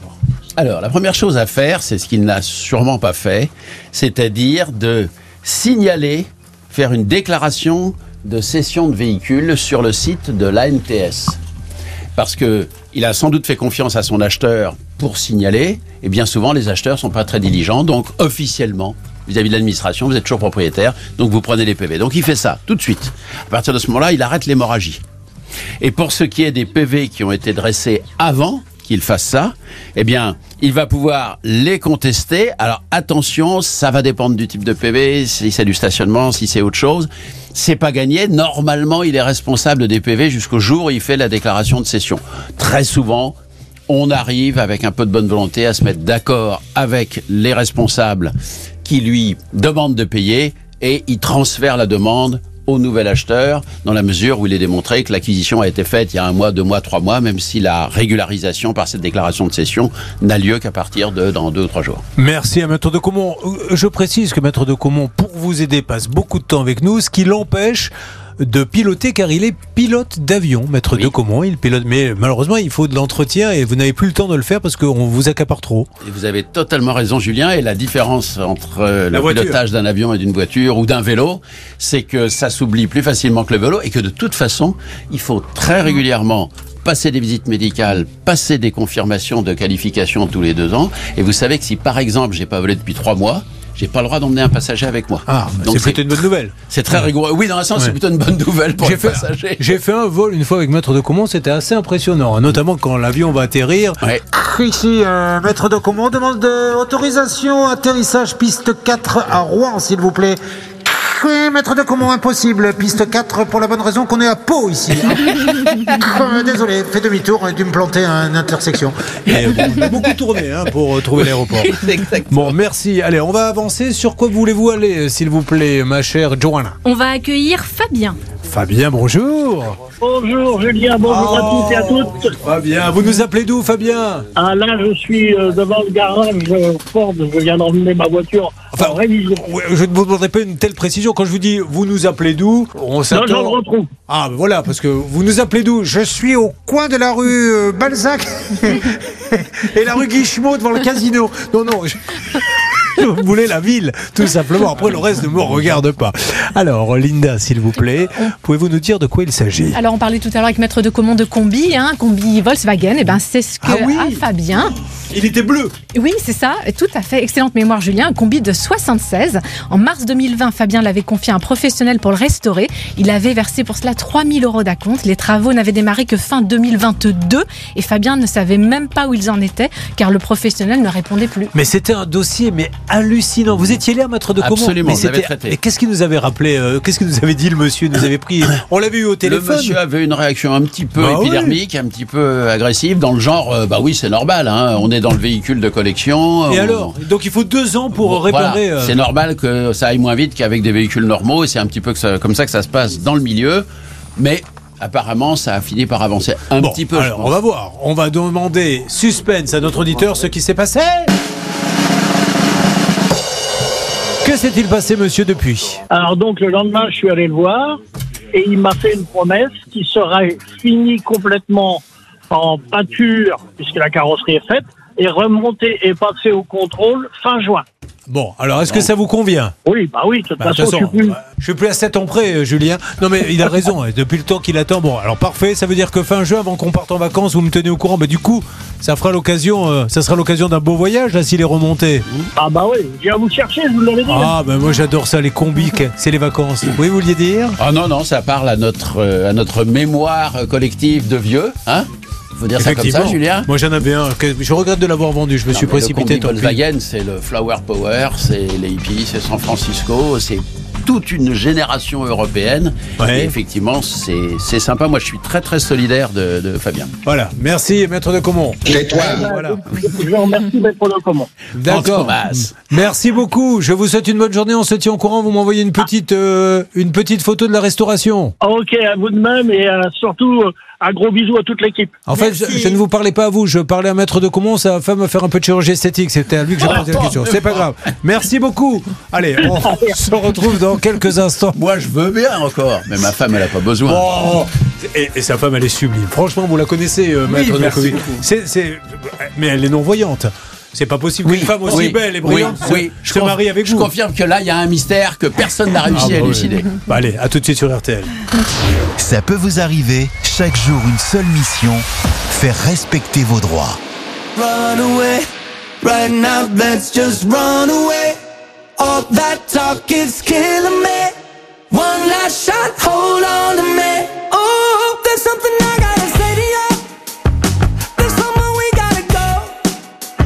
Alors, la première chose à faire, c'est ce qu'il n'a sûrement pas fait, c'est-à-dire de signaler, faire une déclaration de cession de véhicule sur le site de l'ANTS. Parce qu'il a sans doute fait confiance à son acheteur pour signaler, et bien souvent les acheteurs ne sont pas très diligents, donc officiellement, vis-à-vis de l'administration, vous êtes toujours propriétaire, donc vous prenez les PV. Donc il fait ça, tout de suite. À partir de ce moment-là, il arrête l'hémorragie. Et pour ce qui est des PV qui ont été dressés avant qu'il fasse ça, eh bien, il va pouvoir les contester. Alors attention, ça va dépendre du type de PV, si c'est du stationnement, si c'est autre chose. C'est pas gagné. Normalement, il est responsable des PV jusqu'au jour où il fait la déclaration de cession. Très souvent, on arrive avec un peu de bonne volonté à se mettre d'accord avec les responsables qui lui demandent de payer et il transfère la demande au nouvel acheteur, dans la mesure où il est démontré que l'acquisition a été faite il y a 1 mois, 2 mois, 3 mois, même si la régularisation par cette déclaration de cession n'a lieu qu'à partir de dans 2 ou 3 jours. Merci à Maître de Caumont. Je précise que Maître de Caumont, pour vous aider, passe beaucoup de temps avec nous, ce qui l'empêche de piloter, car il est pilote d'avion, Maître de Caumont, il pilote, mais malheureusement il faut de l'entretien et vous n'avez plus le temps de le faire parce qu'on vous accapare trop. Et vous avez totalement raison, Julien, et la différence entre le pilotage d'un avion et d'une voiture ou d'un vélo, c'est que ça s'oublie plus facilement que le vélo et que de toute façon, il faut très régulièrement passer des visites médicales, passer des confirmations de qualification tous les 2 ans, et vous savez que si par exemple j'ai pas volé depuis 3 mois, j'ai pas le droit d'emmener un passager avec moi. Ah, donc c'est plutôt une bonne nouvelle. C'est très rigoureux. Oui, dans un sens, c'est plutôt une bonne nouvelle pour les passagers. J'ai fait un vol une fois avec Maître de Caumont, c'était assez impressionnant, notamment quand l'avion va atterrir. Ouais. Ici, Maître de Caumont demande autorisation atterrissage piste 4 à Rouen, s'il vous plaît. Oui, Maître de Caumont, impossible. Piste 4 pour la bonne raison qu'on est à Pau ici. Désolé, fais demi-tour, on a dû me planter à une intersection. Et bon, j'ai beaucoup tourné pour trouver l'aéroport. Bon, merci. Allez, on va avancer. Sur quoi voulez-vous aller, s'il vous plaît, ma chère Joanna ? On va accueillir Fabien. Fabien, bonjour. Bonjour Julien, bonjour à tous et à toutes. Fabien, vous nous appelez d'où, Fabien ? Ah là, je suis devant le garage Ford, je viens d'emmener ma voiture en révision. Je ne vous demanderai pas une telle précision. Quand je vous dis vous nous appelez d'où, on s'attend. Non, j'en retrouve. Ah, ben voilà, parce que vous nous appelez d'où ? Je suis au coin de la rue Balzac et la rue Guichemot devant le casino. Non, vous voulez la ville, tout simplement. Après, le reste ne me regarde pas. Alors, Linda, s'il vous plaît, pouvez-vous nous dire de quoi il s'agit ? Alors, on parlait tout à l'heure avec Maître de Caumont de combi, combi Volkswagen. Et ben, c'est ce que a Fabien. Il était bleu. Oui, c'est ça, tout à fait. Excellente mémoire, Julien. Un combi de 76. En mars 2020, Fabien l'avait confié à un professionnel pour le restaurer. Il avait versé pour cela 3 000 € d'acompte. Les travaux n'avaient démarré que fin 2022 et Fabien ne savait même pas où ils en étaient car le professionnel ne répondait plus. Mais c'était un dossier hallucinant. Vous étiez là, maître de Caumont? Absolument, on l'avait traité. Et qu'est-ce qu'il nous avait rappelé? Qu'est-ce qu'il nous avait dit, le monsieur? Il nous avait pris. On l'avait eu au téléphone. Le monsieur avait une réaction un petit peu épidermique, un petit peu agressive, dans le genre, bah oui, c'est normal, hein, on est dans le véhicule de collection. Et alors? Donc il faut 2 ans pour réparer. Voilà, c'est normal que ça aille moins vite qu'avec des véhicules normaux, et c'est un petit peu comme ça que ça se passe dans le milieu. Mais apparemment, ça a fini par avancer un petit peu. Alors, on va voir. On va demander suspense à notre auditeur ce qui s'est passé. Que s'est-il passé, monsieur, depuis? Alors donc, le lendemain, je suis allé le voir et il m'a fait une promesse qui serait finie complètement en peinture, puisque la carrosserie est faite, et remontée et passée au contrôle fin juin. Bon, alors est-ce que ça vous convient? Oui, de toute façon, je suis plus à 7 ans près, Julien. Non, mais il a raison, depuis le temps qu'il attend. Bon, alors parfait, ça veut dire que fin juin, avant qu'on parte en vacances, vous me tenez au courant. Du coup, ça sera l'occasion d'un beau voyage, là, s'il est remonté. Ah bah oui, je viens vous chercher, je vous l'avais dit. Ah, moi j'adore ça, les combis, c'est les vacances. Oui, vous vouliez dire? Ah non, ça parle à notre mémoire collective de vieux, hein? Faut dire ça comme ça, Julien? Moi j'en avais un, je regrette de l'avoir vendu, je me suis précipité. Le Volkswagen, c'est le Flower Power, c'est les hippies, c'est San Francisco, c'est toute une génération européenne. Ouais. Et effectivement, c'est sympa. Moi, je suis très très solidaire de Fabien. Voilà, merci maître de Caumont. Tais-toi. Voilà. Je vous remercie maître de Caumont. D'accord. Merci beaucoup. Je vous souhaite une bonne journée. On se tient au courant. Vous m'envoyez une petite photo de la restauration. Ok, à vous de même et surtout un gros bisou à toute l'équipe. En fait, je ne vous parlais pas à vous, je parlais à maître de Caumont, sa femme va faire un peu de chirurgie esthétique, c'était à lui que j'ai posé la question. C'est pas grave. Merci beaucoup. Allez, on se retrouve dans quelques instants. Moi, je veux bien encore, mais ma femme, elle n'a pas besoin. Oh, et sa femme, elle est sublime. Franchement, vous la connaissez, maître de Caumont. Mais elle est non-voyante. C'est pas possible qu'une femme aussi belle et brillante se marie avec vous. Je confirme que là, il y a un mystère que personne n'a réussi à élucider. Allez, à tout de suite sur RTL. Ça peut vous arriver, chaque jour une seule mission, faire respecter vos droits. Run away, right now let's just run away. All that talk is killing me. One last shot, hold on to me. Oh, there's something I gotta say to you. There's somewhere we gotta go.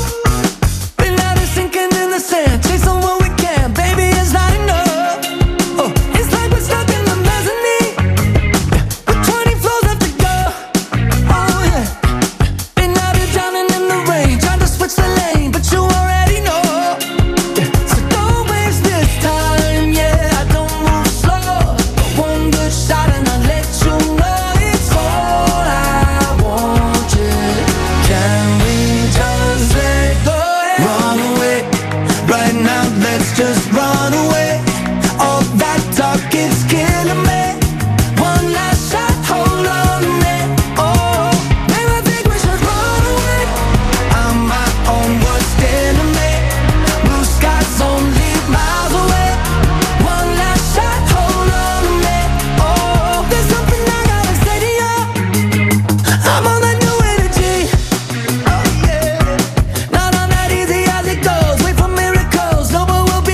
Been out of sinking in the sand, chasing what we can, baby, it's not enough. Oh, it's like we're stuck in the mezzanine, with 20 floors left to go. Oh yeah, been out of drowning in the rain, trying to switch the lane, but you already know. So don't waste this time, yeah, I don't move slow. One good shot and I'll let you know it's all I want, yeah. Can we just let go? Run away, right now let's just run away. All that talk is killing me. One last shot, hold on to me. Oh, maybe I think we should run away. I'm my own worst enemy. Blue skies only miles away. One last shot, hold on to me. Oh, there's something I gotta say to you. I'm on that new energy. Oh yeah, not on that easy as it goes. Wait for miracles, no, but we'll be.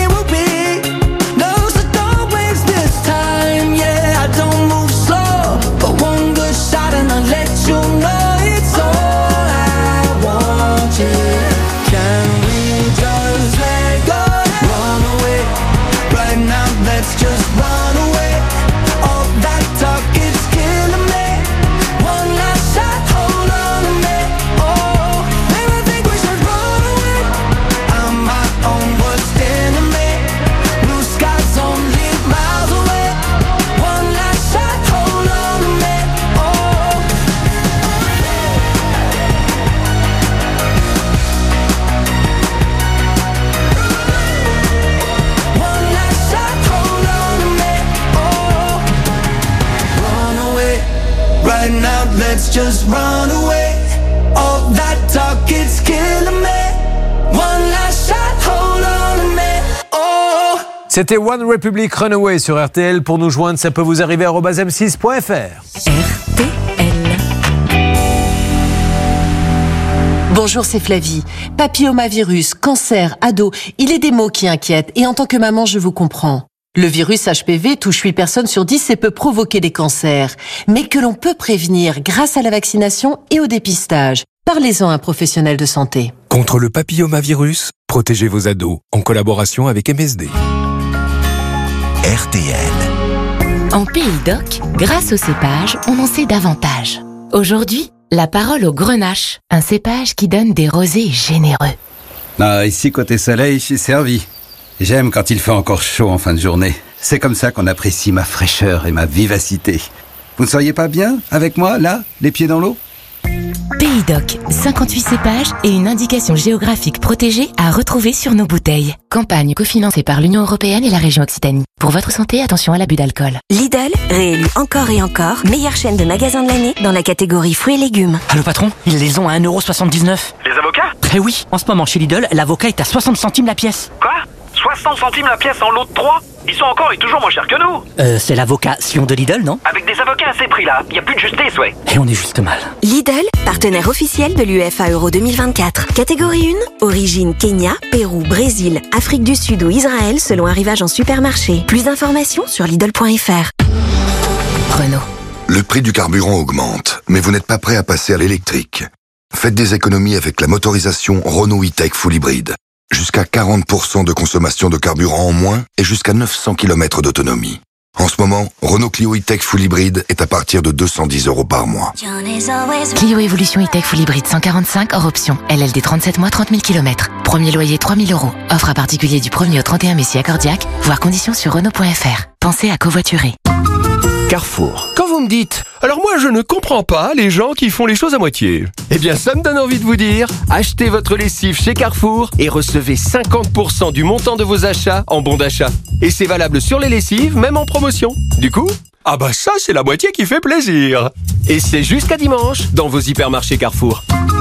No, so don't waste this time. Yeah, I don't move slow, but one good shot and I'll let you know it's all I want. Yeah, can we just let go? Run away, right now let's just run away. All that talk is killing me. One last shot, hold on to me. Oh, maybe I think we should run away. I'm my own worst enemy. Blue skies only miles away. One last shot, hold on to me. Oh. One last shot, hold on to me. Oh. Run away, right now let's just run away. All that talk it's killing me. One last shot, hold on to me. Oh. C'était One Republic Runaway sur RTL. Pour nous joindre, ça peut vous arriver à @m6.fr. Bonjour, c'est Flavie. Papillomavirus, cancer, ado, il est des mots qui inquiètent et en tant que maman, je vous comprends. Le virus HPV touche 8 personnes sur 10 et peut provoquer des cancers, mais que l'on peut prévenir grâce à la vaccination et au dépistage. Parlez-en à un professionnel de santé. Contre le papillomavirus, protégez vos ados en collaboration avec MSD. RTL. En Pays d'Oc, grâce au cépage, on en sait davantage. Aujourd'hui, la parole au grenache, un cépage qui donne des rosés généreux. Ah, ici, côté soleil, je suis servi. J'aime quand il fait encore chaud en fin de journée. C'est comme ça qu'on apprécie ma fraîcheur et ma vivacité. Vous ne seriez pas bien avec moi, là, les pieds dans l'eau ? Pays d'Oc, 58 cépages et une indication géographique protégée à retrouver sur nos bouteilles. Campagne cofinancée par l'Union européenne et la région Occitanie. Pour votre santé, attention à l'abus d'alcool. Lidl, réélu encore et encore, meilleure chaîne de magasins de l'année dans la catégorie fruits et légumes. Allô patron, ils les ont à 1,79 €. Les avocats ? Eh oui, en ce moment chez Lidl, l'avocat est à 60 centimes la pièce. Quoi ? 60 centimes la pièce en lot de 3 ? Ils sont encore et toujours moins chers que nous. C'est l'avocat Sion de Lidl, non ? Avec des avocats à ces prix-là, y a plus de justesse, ouais. Et on est juste mal. Lidl, partenaire officiel de l'UEFA Euro 2024. Catégorie 1, origine Kenya, Pérou, Brésil, Afrique du Sud ou Israël selon arrivage en supermarché. Plus d'informations sur Lidl.fr. Renault. Le prix du carburant augmente, mais vous n'êtes pas prêt à passer à l'électrique. Faites des économies avec la motorisation Renault E-Tech Full Hybrid. Jusqu'à 40% de consommation de carburant en moins et jusqu'à 900 km d'autonomie. En ce moment, Renault Clio E-Tech Full Hybrid est à partir de 210 € par mois. Clio Evolution E-Tech Full Hybrid 145 hors option. LLD 37 mois, 30 000 km. Premier loyer 3 000 €. Offre à particulier du 1er au 31 mai si accordiaque. Voir conditions sur Renault.fr. Pensez à covoiturer. Carrefour. Quand vous me dites « Alors moi je ne comprends pas les gens qui font les choses à moitié », eh bien ça me donne envie de vous dire « Achetez votre lessive chez Carrefour et recevez 50% du montant de vos achats en bon d'achat. » Et c'est valable sur les lessives, même en promotion. Du coup, ah bah ça c'est la moitié qui fait plaisir. Et c'est jusqu'à dimanche dans vos hypermarchés Carrefour.